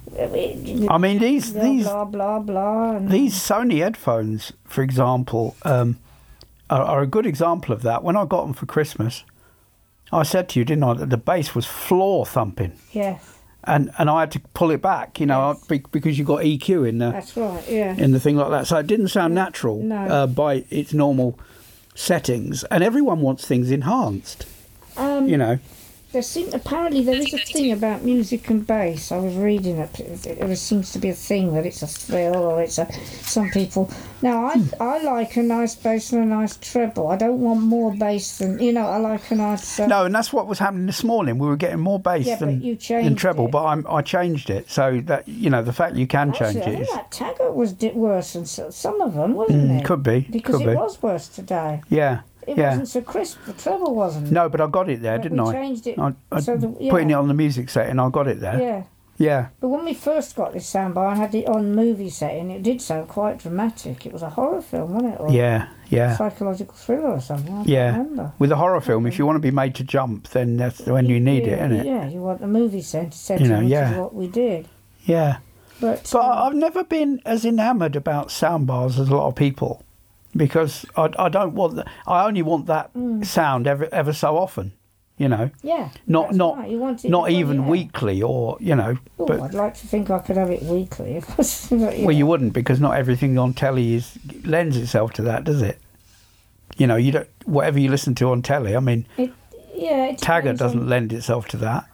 [SPEAKER 1] I mean these
[SPEAKER 2] blah
[SPEAKER 1] these
[SPEAKER 2] blah blah blah. And
[SPEAKER 1] these Sony headphones, for example, um, are, are a good example of that. When I got them for Christmas, I said to you, didn't I, that the bass was floor thumping,
[SPEAKER 2] yeah,
[SPEAKER 1] and and I had to pull it back, you know,
[SPEAKER 2] Yes.
[SPEAKER 1] be- because you got E Q in the
[SPEAKER 2] that's right. Yeah,
[SPEAKER 1] in the thing like that. So it didn't sound natural
[SPEAKER 2] No.
[SPEAKER 1] uh, by its normal settings. And everyone wants things enhanced,
[SPEAKER 2] um,
[SPEAKER 1] you know.
[SPEAKER 2] there seem apparently there is a thing about music and bass. I was reading it. It, it seems to be a thing that it's a thrill, or it's a some people. Now I I like a nice bass and a nice treble. I don't want more bass than you know. I like a nice. Uh,
[SPEAKER 1] No, and that's what was happening this morning. We were getting more bass
[SPEAKER 2] Yeah, but
[SPEAKER 1] than,
[SPEAKER 2] you
[SPEAKER 1] than
[SPEAKER 2] changed
[SPEAKER 1] treble,
[SPEAKER 2] it.
[SPEAKER 1] but I'm, I changed it. So that, you know, the fact you can
[SPEAKER 2] Actually,
[SPEAKER 1] change
[SPEAKER 2] I
[SPEAKER 1] it
[SPEAKER 2] think
[SPEAKER 1] is,
[SPEAKER 2] that Taggart was di- worse than so- some of them, wasn't
[SPEAKER 1] Mm,
[SPEAKER 2] it?
[SPEAKER 1] could be,
[SPEAKER 2] Because
[SPEAKER 1] could
[SPEAKER 2] it
[SPEAKER 1] be.
[SPEAKER 2] was worse today.
[SPEAKER 1] yeah,
[SPEAKER 2] It
[SPEAKER 1] yeah.
[SPEAKER 2] wasn't so crisp. The treble wasn't.
[SPEAKER 1] No, but I got it there,
[SPEAKER 2] But
[SPEAKER 1] didn't
[SPEAKER 2] we
[SPEAKER 1] I?
[SPEAKER 2] changed it
[SPEAKER 1] I, I
[SPEAKER 2] so the- yeah.
[SPEAKER 1] putting it on the music setting, I got it there.
[SPEAKER 2] Yeah.
[SPEAKER 1] Yeah.
[SPEAKER 2] But when we first got this soundbar and had it on movie setting, it did sound quite dramatic. It was a horror film, wasn't it? Or
[SPEAKER 1] Yeah, yeah,
[SPEAKER 2] psychological thriller or something. I
[SPEAKER 1] yeah.
[SPEAKER 2] can't remember.
[SPEAKER 1] With a horror film, if you want to be made to jump, then that's when you need
[SPEAKER 2] yeah,
[SPEAKER 1] it, isn't it?
[SPEAKER 2] Yeah, you want the movie set- setting,
[SPEAKER 1] You know,
[SPEAKER 2] which
[SPEAKER 1] yeah.
[SPEAKER 2] is what we did.
[SPEAKER 1] Yeah.
[SPEAKER 2] But,
[SPEAKER 1] But
[SPEAKER 2] um,
[SPEAKER 1] I've never been as enamoured about soundbars as a lot of people, because I, I don't want the, I only want that
[SPEAKER 2] Mm.
[SPEAKER 1] sound ever ever so often, you know,
[SPEAKER 2] yeah,
[SPEAKER 1] not
[SPEAKER 2] that's
[SPEAKER 1] not
[SPEAKER 2] right. You want it,
[SPEAKER 1] not
[SPEAKER 2] well,
[SPEAKER 1] even
[SPEAKER 2] yeah.
[SPEAKER 1] weekly, or you know.
[SPEAKER 2] Oh,
[SPEAKER 1] but
[SPEAKER 2] I'd like to think I could have it weekly. But,
[SPEAKER 1] well, you wouldn't, because not everything on telly is lends itself to that, does it? You know, you don't whatever you listen to on telly. I mean,
[SPEAKER 2] It, yeah, it
[SPEAKER 1] Taggart
[SPEAKER 2] depends on-
[SPEAKER 1] doesn't lend itself to that,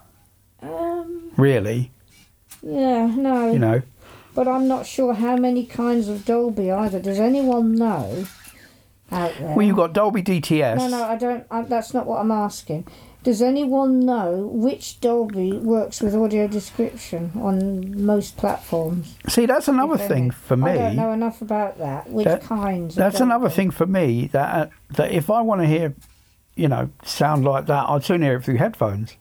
[SPEAKER 2] Um,
[SPEAKER 1] really.
[SPEAKER 2] yeah, no.
[SPEAKER 1] You know.
[SPEAKER 2] But I'm not sure how many kinds of Dolby either. Does anyone know out there?
[SPEAKER 1] Well, you've got Dolby D T S.
[SPEAKER 2] No, no, I don't. I, that's not what I'm asking. Does anyone know which Dolby works with audio description on most platforms?
[SPEAKER 1] See, that's another
[SPEAKER 2] if
[SPEAKER 1] thing
[SPEAKER 2] any?
[SPEAKER 1] for me.
[SPEAKER 2] I don't know enough about that. Which
[SPEAKER 1] That-
[SPEAKER 2] kinds? of
[SPEAKER 1] That's another
[SPEAKER 2] Dolby?
[SPEAKER 1] thing for me, that uh, that if I want to hear, you know, sound like that, I'd soon hear it through headphones,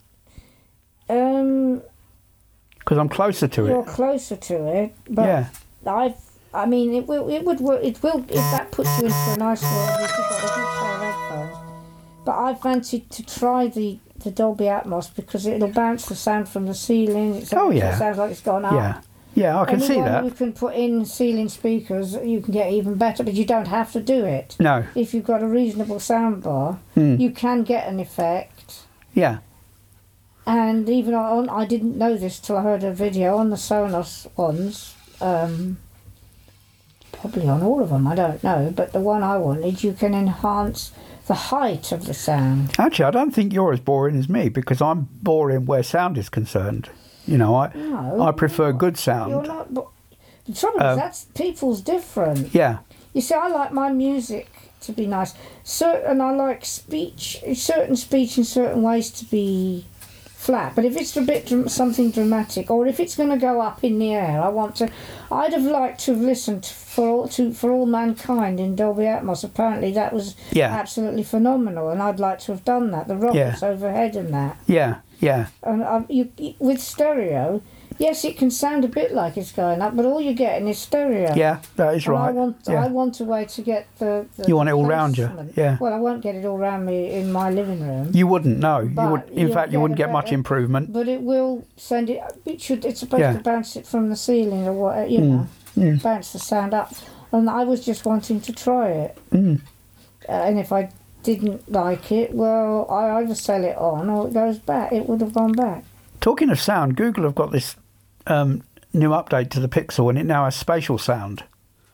[SPEAKER 2] Um,
[SPEAKER 1] because I'm closer to
[SPEAKER 2] you're
[SPEAKER 1] it.
[SPEAKER 2] closer to it, but
[SPEAKER 1] Yeah,
[SPEAKER 2] I've. I mean, it will. It would work. It will. If that puts you into a nice world, if you've got a good pair of headphones. But I fancied to try the, the Dolby Atmos because it'll bounce the sound from the ceiling. It's,
[SPEAKER 1] Oh, yeah.
[SPEAKER 2] It sounds like it's gone up.
[SPEAKER 1] yeah, yeah. I can see
[SPEAKER 2] Anyone
[SPEAKER 1] that.
[SPEAKER 2] who can put in ceiling speakers, you can get even better, but you don't have to do it.
[SPEAKER 1] No,
[SPEAKER 2] If you've got a reasonable soundbar,
[SPEAKER 1] Hmm.
[SPEAKER 2] you can get an effect.
[SPEAKER 1] yeah,
[SPEAKER 2] And even on, I didn't know this till I heard a video on the Sonos ones. Um, probably on all of them, I don't know. But the one I wanted, you can enhance the height of the sound.
[SPEAKER 1] actually, I don't think you're as boring as me, because I'm boring where sound is concerned. You know, I
[SPEAKER 2] No,
[SPEAKER 1] I prefer good
[SPEAKER 2] You're
[SPEAKER 1] sound.
[SPEAKER 2] not. But the trouble
[SPEAKER 1] Um,
[SPEAKER 2] is, that's people's different.
[SPEAKER 1] Yeah,
[SPEAKER 2] You see, I like my music to be nice. Certain, I like speech, certain speech in certain ways to be flat. But if it's a bit dram- something dramatic, or if it's going to go up in the air, I want to. I'd have liked to have listened for all to for all mankind in Dolby Atmos. Apparently, that was
[SPEAKER 1] Yeah.
[SPEAKER 2] absolutely phenomenal, and I'd like to have done that. The rockets overhead and that,
[SPEAKER 1] yeah, yeah,
[SPEAKER 2] and um, you, you with stereo. Yes, it can sound a bit like it's going up, but all you're getting is stereo.
[SPEAKER 1] yeah. That is
[SPEAKER 2] And I
[SPEAKER 1] right.
[SPEAKER 2] want
[SPEAKER 1] Yeah.
[SPEAKER 2] I want a way to get the, the
[SPEAKER 1] You want it all round you,
[SPEAKER 2] placement.
[SPEAKER 1] yeah.
[SPEAKER 2] Well, I won't get it all round me in my living room,
[SPEAKER 1] You wouldn't know. You
[SPEAKER 2] But
[SPEAKER 1] would. In
[SPEAKER 2] you'll
[SPEAKER 1] fact, you
[SPEAKER 2] get
[SPEAKER 1] wouldn't
[SPEAKER 2] a
[SPEAKER 1] get much
[SPEAKER 2] better-
[SPEAKER 1] improvement.
[SPEAKER 2] but it will send it. It should. It's supposed
[SPEAKER 1] Yeah.
[SPEAKER 2] to bounce it from the ceiling or what, you
[SPEAKER 1] Mm,
[SPEAKER 2] know,
[SPEAKER 1] mm.
[SPEAKER 2] bounce the sound up. And I was just wanting to try it.
[SPEAKER 1] Mm.
[SPEAKER 2] Uh, and if I didn't like it, well, I either sell it on or it goes back. It would have gone back.
[SPEAKER 1] Talking of sound, Google have got this um, new update to the Pixel, and it now has spatial sound.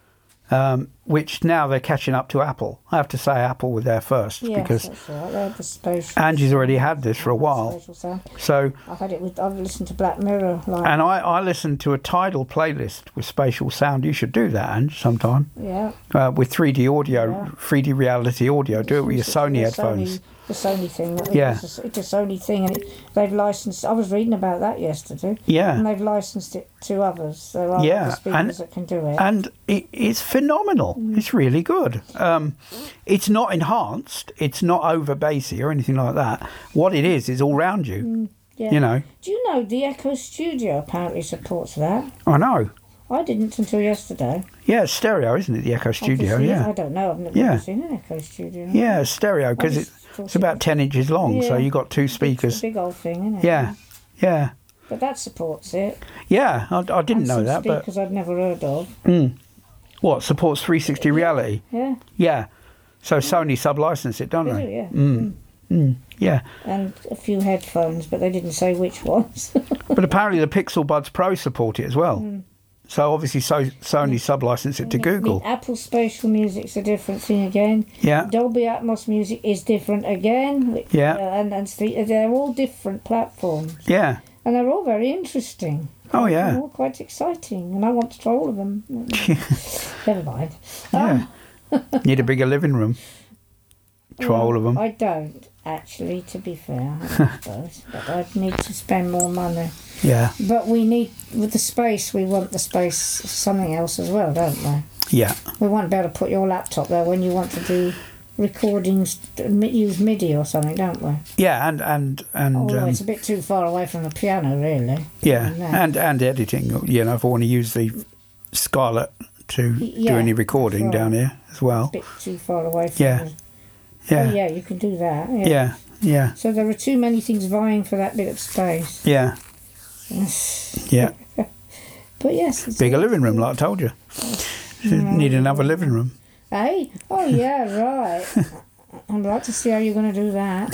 [SPEAKER 1] um, which now they're catching up to Apple. I have to say Apple were there first
[SPEAKER 2] Yes,
[SPEAKER 1] because
[SPEAKER 2] that's right. They had the spatial.
[SPEAKER 1] Angie's already had this for a while.
[SPEAKER 2] Spatial sound.
[SPEAKER 1] So,
[SPEAKER 2] I've had it with. I've listened to Black Mirror. Like,
[SPEAKER 1] and I, I listened to a Tidal playlist with spatial sound. You should do that, Ange, sometime.
[SPEAKER 2] yeah.
[SPEAKER 1] Uh, with three D audio,
[SPEAKER 2] Yeah.
[SPEAKER 1] three D reality audio. Do it with your Sony
[SPEAKER 2] the
[SPEAKER 1] headphones.
[SPEAKER 2] Sony, the Sony thing. That
[SPEAKER 1] Yeah.
[SPEAKER 2] It's a, it's a Sony thing, and it, they've licensed. I was reading about that yesterday.
[SPEAKER 1] Yeah.
[SPEAKER 2] And they've licensed it to others. There are
[SPEAKER 1] Yeah,
[SPEAKER 2] other speakers
[SPEAKER 1] and-
[SPEAKER 2] that can do it.
[SPEAKER 1] And it, it's phenomenal.
[SPEAKER 2] Mm.
[SPEAKER 1] It's really good. Um, it's not enhanced. It's not over bassy or anything like that. What it is is all round you.
[SPEAKER 2] yeah.
[SPEAKER 1] You know.
[SPEAKER 2] Do you know the Echo Studio apparently supports that?
[SPEAKER 1] I know.
[SPEAKER 2] I didn't until yesterday.
[SPEAKER 1] Yeah, it's stereo, isn't it? The Echo Studio.
[SPEAKER 2] Obviously,
[SPEAKER 1] Yeah.
[SPEAKER 2] I don't know. I've never
[SPEAKER 1] Yeah.
[SPEAKER 2] seen an Echo Studio.
[SPEAKER 1] Yeah, it's stereo because
[SPEAKER 2] I
[SPEAKER 1] it,
[SPEAKER 2] just thought
[SPEAKER 1] it's
[SPEAKER 2] it
[SPEAKER 1] about
[SPEAKER 2] was-
[SPEAKER 1] ten inches long. So
[SPEAKER 2] Yeah.
[SPEAKER 1] you got two
[SPEAKER 2] It's a
[SPEAKER 1] speakers.
[SPEAKER 2] big old thing, isn't it?
[SPEAKER 1] Yeah. Yeah.
[SPEAKER 2] But that supports it.
[SPEAKER 1] Yeah. I, I didn't
[SPEAKER 2] and
[SPEAKER 1] know
[SPEAKER 2] some
[SPEAKER 1] that, but
[SPEAKER 2] speakers I'd never heard of.
[SPEAKER 1] mm, what supports three sixty reality?
[SPEAKER 2] Yeah.
[SPEAKER 1] Yeah. So Sony sub-license it, don't
[SPEAKER 2] They
[SPEAKER 1] they?
[SPEAKER 2] do, yeah.
[SPEAKER 1] Mm. Mm. Yeah.
[SPEAKER 2] And a few headphones, but they didn't say which ones.
[SPEAKER 1] But apparently the Pixel Buds Pro support it as well.
[SPEAKER 2] Mm.
[SPEAKER 1] So obviously so Sony sub-license it to
[SPEAKER 2] I mean,
[SPEAKER 1] Google.
[SPEAKER 2] Apple Spatial Music's a different thing again.
[SPEAKER 1] Yeah.
[SPEAKER 2] Dolby Atmos music is different again. which-
[SPEAKER 1] Yeah.
[SPEAKER 2] uh, and and st- they're all different platforms,
[SPEAKER 1] Yeah.
[SPEAKER 2] and they're all very interesting.
[SPEAKER 1] Oh, yeah.
[SPEAKER 2] They're all quite exciting, and I want to try all of them. Never mind.
[SPEAKER 1] Yeah. Need a bigger living room. Try
[SPEAKER 2] Well,
[SPEAKER 1] all of them.
[SPEAKER 2] I don't actually, to be fair. I suppose, but I'd need to spend more money.
[SPEAKER 1] Yeah.
[SPEAKER 2] But we need, with the space, we want the space for something else as well, don't we?
[SPEAKER 1] Yeah.
[SPEAKER 2] We want to be able to put your laptop there when you want to do recordings, use MIDI or something, don't we?
[SPEAKER 1] Yeah, and and and
[SPEAKER 2] Although
[SPEAKER 1] um,
[SPEAKER 2] it's a bit too far away from the piano, really.
[SPEAKER 1] yeah,
[SPEAKER 2] No.
[SPEAKER 1] and and editing. You know, if I want to use the Scarlett to do
[SPEAKER 2] Yeah,
[SPEAKER 1] any recording
[SPEAKER 2] that's right.
[SPEAKER 1] down here as well.
[SPEAKER 2] A bit too far away from
[SPEAKER 1] Yeah.
[SPEAKER 2] the...
[SPEAKER 1] Yeah.
[SPEAKER 2] Oh, yeah, you can do that. Yeah.
[SPEAKER 1] Yeah. Yeah.
[SPEAKER 2] So there are too many things vying for that bit of space.
[SPEAKER 1] Yeah. Yeah.
[SPEAKER 2] But yes. It's
[SPEAKER 1] Bigger living room, like I told you. Need another living room.
[SPEAKER 2] Hey? Oh, yeah, right. I'd like to see how you're going to do that.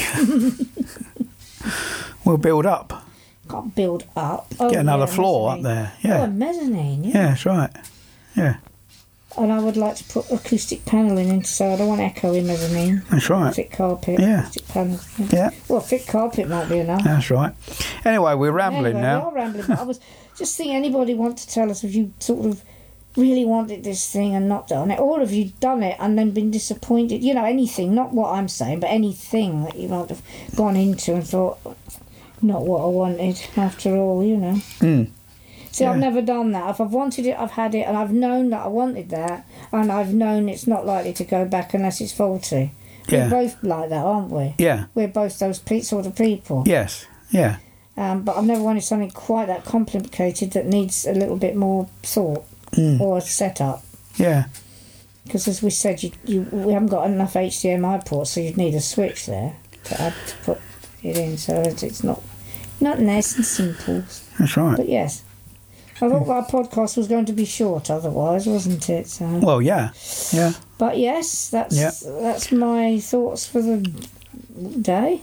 [SPEAKER 1] We'll build up.
[SPEAKER 2] Can't build up. Oh,
[SPEAKER 1] Get another
[SPEAKER 2] yeah,
[SPEAKER 1] floor up
[SPEAKER 2] mezzanine.
[SPEAKER 1] there.
[SPEAKER 2] Oh, a
[SPEAKER 1] Yeah.
[SPEAKER 2] mezzanine, yeah.
[SPEAKER 1] Yeah, that's right. Yeah,
[SPEAKER 2] And I would like to put acoustic panelling in, so I don't want echo in mezzanine.
[SPEAKER 1] that's right.
[SPEAKER 2] Thick carpet,
[SPEAKER 1] Yeah.
[SPEAKER 2] acoustic panel.
[SPEAKER 1] Yeah,
[SPEAKER 2] Well, thick carpet might be enough.
[SPEAKER 1] that's right. Anyway, we're rambling
[SPEAKER 2] Anyway,
[SPEAKER 1] now.
[SPEAKER 2] We are rambling, but I was just thinking, anybody want to tell us if you sort of really wanted this thing and not done it, or have you done it and then been disappointed? You know, anything, not what I'm saying, but anything that you might have gone into and thought, not what I wanted after all, you know.
[SPEAKER 1] Mm.
[SPEAKER 2] See, I've
[SPEAKER 1] Yeah.
[SPEAKER 2] never done that. If I've wanted it, I've had it, and I've known that I wanted that, and I've known it's not likely to go back unless it's faulty.
[SPEAKER 1] Yeah.
[SPEAKER 2] We're both like that, aren't we?
[SPEAKER 1] Yeah.
[SPEAKER 2] We're both those pe- sort of people.
[SPEAKER 1] Yes. Yeah.
[SPEAKER 2] Um, but I've never wanted something quite that complicated that needs a little bit more thought
[SPEAKER 1] Mm.
[SPEAKER 2] or setup.
[SPEAKER 1] Yeah.
[SPEAKER 2] Because as we said, you, you we haven't got enough H D M I ports, so you'd need a switch there to add to put it in. So it's, it's not not nice and simple.
[SPEAKER 1] That's right.
[SPEAKER 2] But yes, I thought our podcast was going to be short, otherwise, wasn't it? So.
[SPEAKER 1] Well, yeah. Yeah.
[SPEAKER 2] But yes, that's
[SPEAKER 1] Yeah.
[SPEAKER 2] that's my thoughts for the day,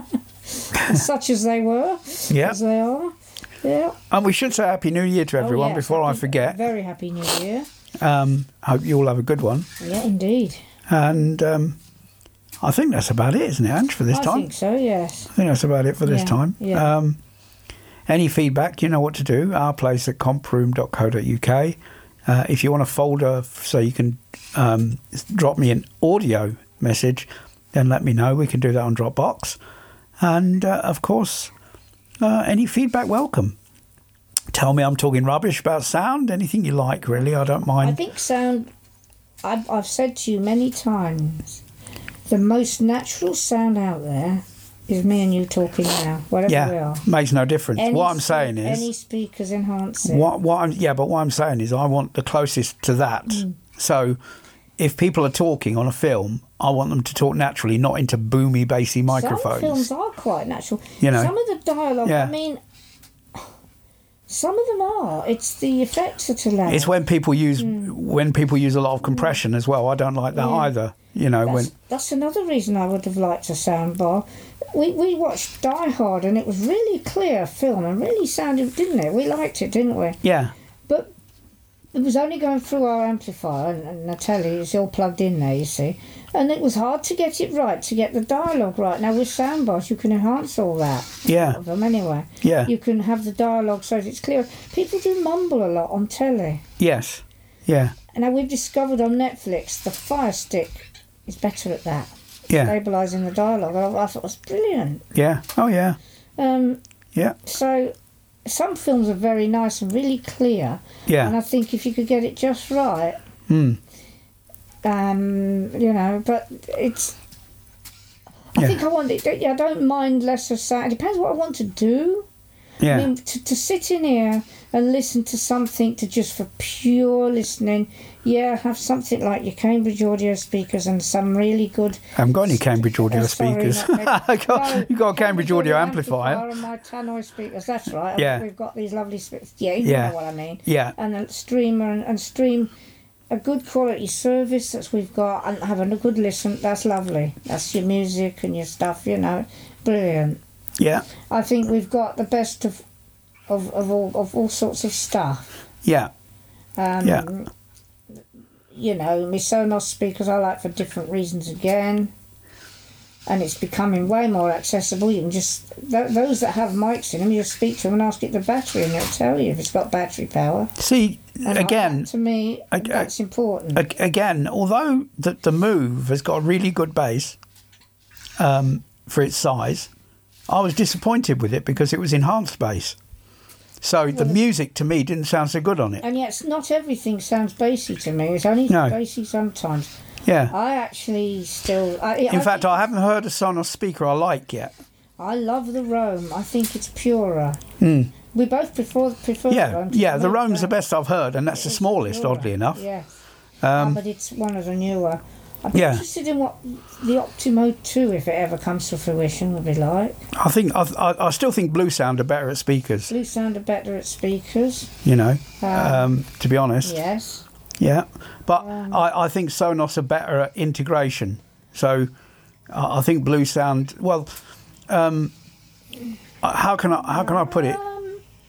[SPEAKER 2] such as they were,
[SPEAKER 1] Yeah.
[SPEAKER 2] as they are. Yeah.
[SPEAKER 1] And we should say Happy New Year to everyone
[SPEAKER 2] Oh, yes,
[SPEAKER 1] before I
[SPEAKER 2] happy-
[SPEAKER 1] forget.
[SPEAKER 2] Very happy New Year.
[SPEAKER 1] Um, hope you all have a good one.
[SPEAKER 2] Yeah, indeed.
[SPEAKER 1] And um, I think that's about it, isn't it, Ange, for this
[SPEAKER 2] I
[SPEAKER 1] time?
[SPEAKER 2] think so. Yes.
[SPEAKER 1] I think that's about it for this
[SPEAKER 2] Yeah,
[SPEAKER 1] time.
[SPEAKER 2] yeah.
[SPEAKER 1] Um, any feedback, you know what to do. Our place at comproom dot co dot uk. Uh, if you want a folder f- so you can um, drop me an audio message, then let me know. We can do that on Dropbox. And, uh, of course, uh, any feedback welcome. Tell me I'm talking rubbish about sound. Anything you like, really. I don't mind.
[SPEAKER 2] I think sound. I've, I've said to you many times, the most natural sound out there is me and you talking now, wherever we
[SPEAKER 1] yeah,
[SPEAKER 2] are.
[SPEAKER 1] makes no difference.
[SPEAKER 2] Any
[SPEAKER 1] what I'm
[SPEAKER 2] spe-
[SPEAKER 1] saying is...
[SPEAKER 2] any speakers enhance it.
[SPEAKER 1] What, what I'm, yeah, but what I'm saying is I want the closest to that.
[SPEAKER 2] Mm.
[SPEAKER 1] So if people are talking on a film, I want them to talk naturally, not into boomy, bassy microphones.
[SPEAKER 2] Some films are quite natural.
[SPEAKER 1] You know.
[SPEAKER 2] Some of the dialogue,
[SPEAKER 1] Yeah.
[SPEAKER 2] I mean, some of them are. It's the effects that allow.
[SPEAKER 1] It's when people use when people use a lot of compression as well. I don't like that
[SPEAKER 2] Hmm. Yeah.
[SPEAKER 1] either. You know,
[SPEAKER 2] That's,
[SPEAKER 1] when
[SPEAKER 2] that's another reason I would have liked a sound bar. We we watched Die Hard and it was really clear film and really sounded, didn't it? We liked it, didn't we?
[SPEAKER 1] yeah,
[SPEAKER 2] But it was only going through our amplifier, and, and the telly is all plugged in there, you see. And it was hard to get it right, to get the dialogue right. Now with soundbars, you can enhance all that.
[SPEAKER 1] Yeah.
[SPEAKER 2] Of them anyway.
[SPEAKER 1] Yeah.
[SPEAKER 2] You can have the dialogue so that it's clear. People do mumble a lot on telly.
[SPEAKER 1] Yes. Yeah.
[SPEAKER 2] And now we've discovered on Netflix the Fire Stick is better at that.
[SPEAKER 1] Yeah.
[SPEAKER 2] Stabilising the dialogue. I, I thought it was brilliant.
[SPEAKER 1] Yeah. Oh, yeah.
[SPEAKER 2] Um,
[SPEAKER 1] Yeah.
[SPEAKER 2] so some films are very nice and really clear.
[SPEAKER 1] Yeah.
[SPEAKER 2] And I think if you could get it just right,
[SPEAKER 1] Mm.
[SPEAKER 2] um, you know, but it's... I
[SPEAKER 1] Yeah.
[SPEAKER 2] think I want it... I don't mind lesser sound. It depends what I want to do.
[SPEAKER 1] Yeah.
[SPEAKER 2] I mean, to, to sit in here and listen to something to just for pure listening, yeah, have something like your Cambridge audio speakers and some really good...
[SPEAKER 1] I haven't got any Cambridge audio
[SPEAKER 2] Uh, sorry,
[SPEAKER 1] speakers.
[SPEAKER 2] not
[SPEAKER 1] I got,
[SPEAKER 2] No,
[SPEAKER 1] you've got a Cambridge audio amplifier.
[SPEAKER 2] and my tannoy speakers, that's right.
[SPEAKER 1] Yeah.
[SPEAKER 2] We've got these lovely speakers. Yeah, you
[SPEAKER 1] Yeah.
[SPEAKER 2] know what I mean.
[SPEAKER 1] Yeah.
[SPEAKER 2] And a streamer and, and stream a good quality service that we've got and having a good listen. That's lovely. That's your music and your stuff, you know. Brilliant.
[SPEAKER 1] Yeah.
[SPEAKER 2] I think we've got the best of of, of all of all sorts of stuff.
[SPEAKER 1] Yeah.
[SPEAKER 2] Um,
[SPEAKER 1] Yeah.
[SPEAKER 2] You know, my Sonos speakers I like for different reasons again. And it's becoming way more accessible. You can just, th- those that have mics in them, you just speak to them and ask it the battery and it'll tell you if it's got battery power.
[SPEAKER 1] See,
[SPEAKER 2] And
[SPEAKER 1] again,
[SPEAKER 2] that, to me,
[SPEAKER 1] I- I-
[SPEAKER 2] that's important.
[SPEAKER 1] a- again, although the, the Move has got a really good bass um, for its size, I was disappointed with it because it was enhanced bass. So the music to me didn't sound so good on it.
[SPEAKER 2] And yet, not everything sounds bassy to me. It's only
[SPEAKER 1] No.
[SPEAKER 2] bassy sometimes.
[SPEAKER 1] Yeah.
[SPEAKER 2] I actually still... I,
[SPEAKER 1] In
[SPEAKER 2] I
[SPEAKER 1] fact,
[SPEAKER 2] think-
[SPEAKER 1] I haven't heard a Sonos speaker I like yet.
[SPEAKER 2] I love the Rome. I think it's purer.
[SPEAKER 1] Mm.
[SPEAKER 2] We both prefer, prefer the
[SPEAKER 1] Yeah,
[SPEAKER 2] Rome.
[SPEAKER 1] yeah. The
[SPEAKER 2] Me,
[SPEAKER 1] Rome's the
[SPEAKER 2] but
[SPEAKER 1] best I've heard, and that's the
[SPEAKER 2] it's
[SPEAKER 1] smallest,
[SPEAKER 2] purer.
[SPEAKER 1] oddly enough.
[SPEAKER 2] Yeah.
[SPEAKER 1] Um,
[SPEAKER 2] Ah, but it's one of the newer. I'd be
[SPEAKER 1] Yeah.
[SPEAKER 2] interested in what the Optimo two, if it ever comes to fruition, would be like.
[SPEAKER 1] I think I, I, I still think Blue Sound are better at speakers.
[SPEAKER 2] Blue Sound are better at speakers.
[SPEAKER 1] You know,
[SPEAKER 2] Um,
[SPEAKER 1] um, to be honest.
[SPEAKER 2] Yes.
[SPEAKER 1] Yeah, but
[SPEAKER 2] Um,
[SPEAKER 1] I, I think Sonos are better at integration. So I, I think Blue Sound. Well, um, how can I how can I put it?
[SPEAKER 2] Um,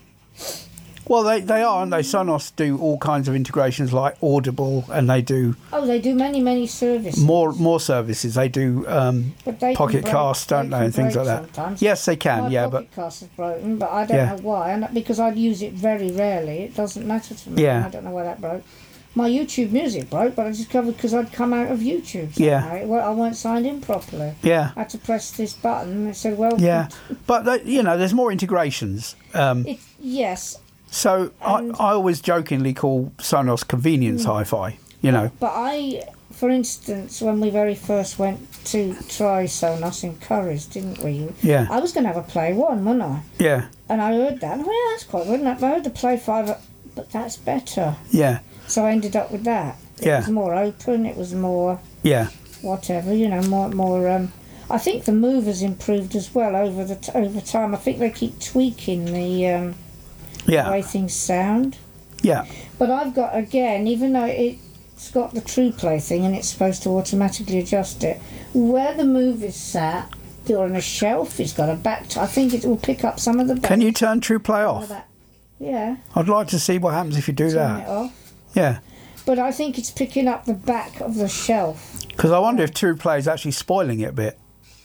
[SPEAKER 1] Well, they, they are, and they Sonos do all kinds of integrations like Audible, and they do
[SPEAKER 2] oh, they do many, many services.
[SPEAKER 1] more more services. They do um,
[SPEAKER 2] But they can
[SPEAKER 1] Pocket
[SPEAKER 2] break-
[SPEAKER 1] Cast, don't they,
[SPEAKER 2] can
[SPEAKER 1] and things
[SPEAKER 2] break
[SPEAKER 1] like that.
[SPEAKER 2] sometimes.
[SPEAKER 1] Yes, they can.
[SPEAKER 2] My
[SPEAKER 1] yeah,
[SPEAKER 2] Pocket
[SPEAKER 1] but
[SPEAKER 2] Cast is broken, but I don't
[SPEAKER 1] Yeah.
[SPEAKER 2] know why. And because I'd use it very rarely, it doesn't matter to me.
[SPEAKER 1] Yeah.
[SPEAKER 2] I don't know why that broke. My YouTube music broke, but I discovered because I'd come out of YouTube.
[SPEAKER 1] Yeah.
[SPEAKER 2] somehow. It wa- I weren't signed in properly.
[SPEAKER 1] yeah,
[SPEAKER 2] I had to press this button, and it said, "Well,
[SPEAKER 1] yeah. But they, you know, there's more integrations. Um,
[SPEAKER 2] It, yes,
[SPEAKER 1] so I,
[SPEAKER 2] And-
[SPEAKER 1] I always jokingly call Sonos convenience
[SPEAKER 2] Hmm.
[SPEAKER 1] hi-fi. You know.
[SPEAKER 2] but I, for instance, when we very first went to try Sonos in Curry's, didn't we?
[SPEAKER 1] Yeah.
[SPEAKER 2] I was going to have a Play One, wasn't I?
[SPEAKER 1] Yeah.
[SPEAKER 2] And I heard that, and I went, yeah, that's quite good. And I heard the Play Five, but that's better.
[SPEAKER 1] Yeah.
[SPEAKER 2] So I ended up with that. It
[SPEAKER 1] Yeah.
[SPEAKER 2] was more open. It was more
[SPEAKER 1] Yeah.
[SPEAKER 2] whatever, you know, more more. Um, I think the Move has improved as well over the t- over time. I think they keep tweaking the um,
[SPEAKER 1] Yeah.
[SPEAKER 2] way things sound.
[SPEAKER 1] Yeah.
[SPEAKER 2] But I've got again, even though it's got the True Play thing and it's supposed to automatically adjust it, where the Move is sat, on a shelf, it's got a back. T- I think it will pick up some of the. Back
[SPEAKER 1] Can you turn True Play
[SPEAKER 2] some of
[SPEAKER 1] off?
[SPEAKER 2] that. Yeah.
[SPEAKER 1] I'd like to see what happens if you do
[SPEAKER 2] Turn it
[SPEAKER 1] that.
[SPEAKER 2] off.
[SPEAKER 1] Yeah.
[SPEAKER 2] But I think it's picking up the back of the shelf.
[SPEAKER 1] Because I wonder if True Play is actually spoiling it a bit.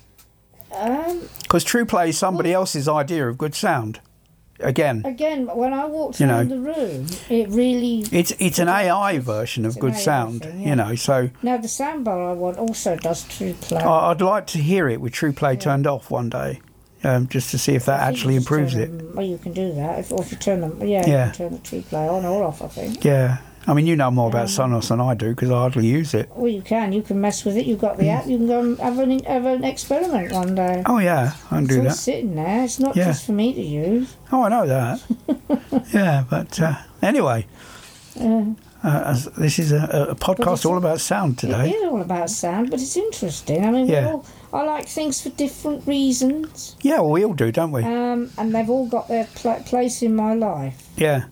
[SPEAKER 2] Um,
[SPEAKER 1] Because True Play is somebody else's idea of good sound. Again,
[SPEAKER 2] again, when I walked
[SPEAKER 1] You
[SPEAKER 2] around
[SPEAKER 1] know.
[SPEAKER 2] the room, it really.
[SPEAKER 1] it's it's an A I version of
[SPEAKER 2] It's an
[SPEAKER 1] good
[SPEAKER 2] A I
[SPEAKER 1] sound,
[SPEAKER 2] thing, yeah.
[SPEAKER 1] you know. So
[SPEAKER 2] Now the soundbar I want also does True Play.
[SPEAKER 1] I- I'd like to hear it with True Play turned off one day, um, just to see if that
[SPEAKER 2] I think
[SPEAKER 1] actually
[SPEAKER 2] you just
[SPEAKER 1] improves
[SPEAKER 2] turn
[SPEAKER 1] it.
[SPEAKER 2] them- well, you can do that. If, or if you turn them, yeah,
[SPEAKER 1] Yeah.
[SPEAKER 2] you can turn the True Play on or off, I think.
[SPEAKER 1] Yeah, I mean, you know more about Sonos than I do because I hardly use it.
[SPEAKER 2] Well, you can. You can mess with it. You've got the app. You can go and have an, have an experiment one day.
[SPEAKER 1] Oh yeah, I can
[SPEAKER 2] It's
[SPEAKER 1] do
[SPEAKER 2] all
[SPEAKER 1] that.
[SPEAKER 2] sitting there. It's not
[SPEAKER 1] Yeah.
[SPEAKER 2] just for me to use.
[SPEAKER 1] Oh, I know that. Yeah, but uh, anyway,
[SPEAKER 2] Uh,
[SPEAKER 1] uh, as- this is a, a podcast
[SPEAKER 2] it's-
[SPEAKER 1] all about sound
[SPEAKER 2] It
[SPEAKER 1] today.
[SPEAKER 2] is all about sound, but it's interesting. I mean, we
[SPEAKER 1] Yeah.
[SPEAKER 2] all, I like things for different reasons,
[SPEAKER 1] Yeah, well, we all do, don't we?
[SPEAKER 2] um, and they've all got their pl- place in my life.
[SPEAKER 1] Yeah.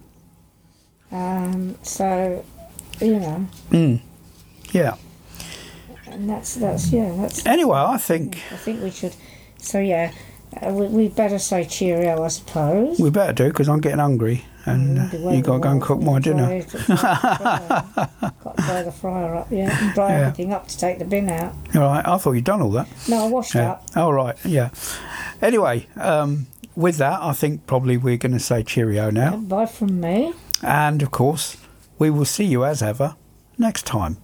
[SPEAKER 2] Um, so, you know,
[SPEAKER 1] Mm. Yeah.
[SPEAKER 2] and that's that's yeah, that's.
[SPEAKER 1] Anyway, I think
[SPEAKER 2] I think we should. So yeah, Uh, we, we'd better say cheerio, I suppose.
[SPEAKER 1] We better do, because I'm getting hungry, and uh, you got to go and cook my dinner.
[SPEAKER 2] Got to dry the fryer up, yeah, and dry
[SPEAKER 1] Yeah.
[SPEAKER 2] everything up to take the bin out.
[SPEAKER 1] All right, I thought you'd done all that.
[SPEAKER 2] No, I washed
[SPEAKER 1] Yeah.
[SPEAKER 2] up.
[SPEAKER 1] All right, yeah. Anyway, um, with that, I think probably we're going to say cheerio now.
[SPEAKER 2] Bye from me.
[SPEAKER 1] And, of course, we will see you as ever next time.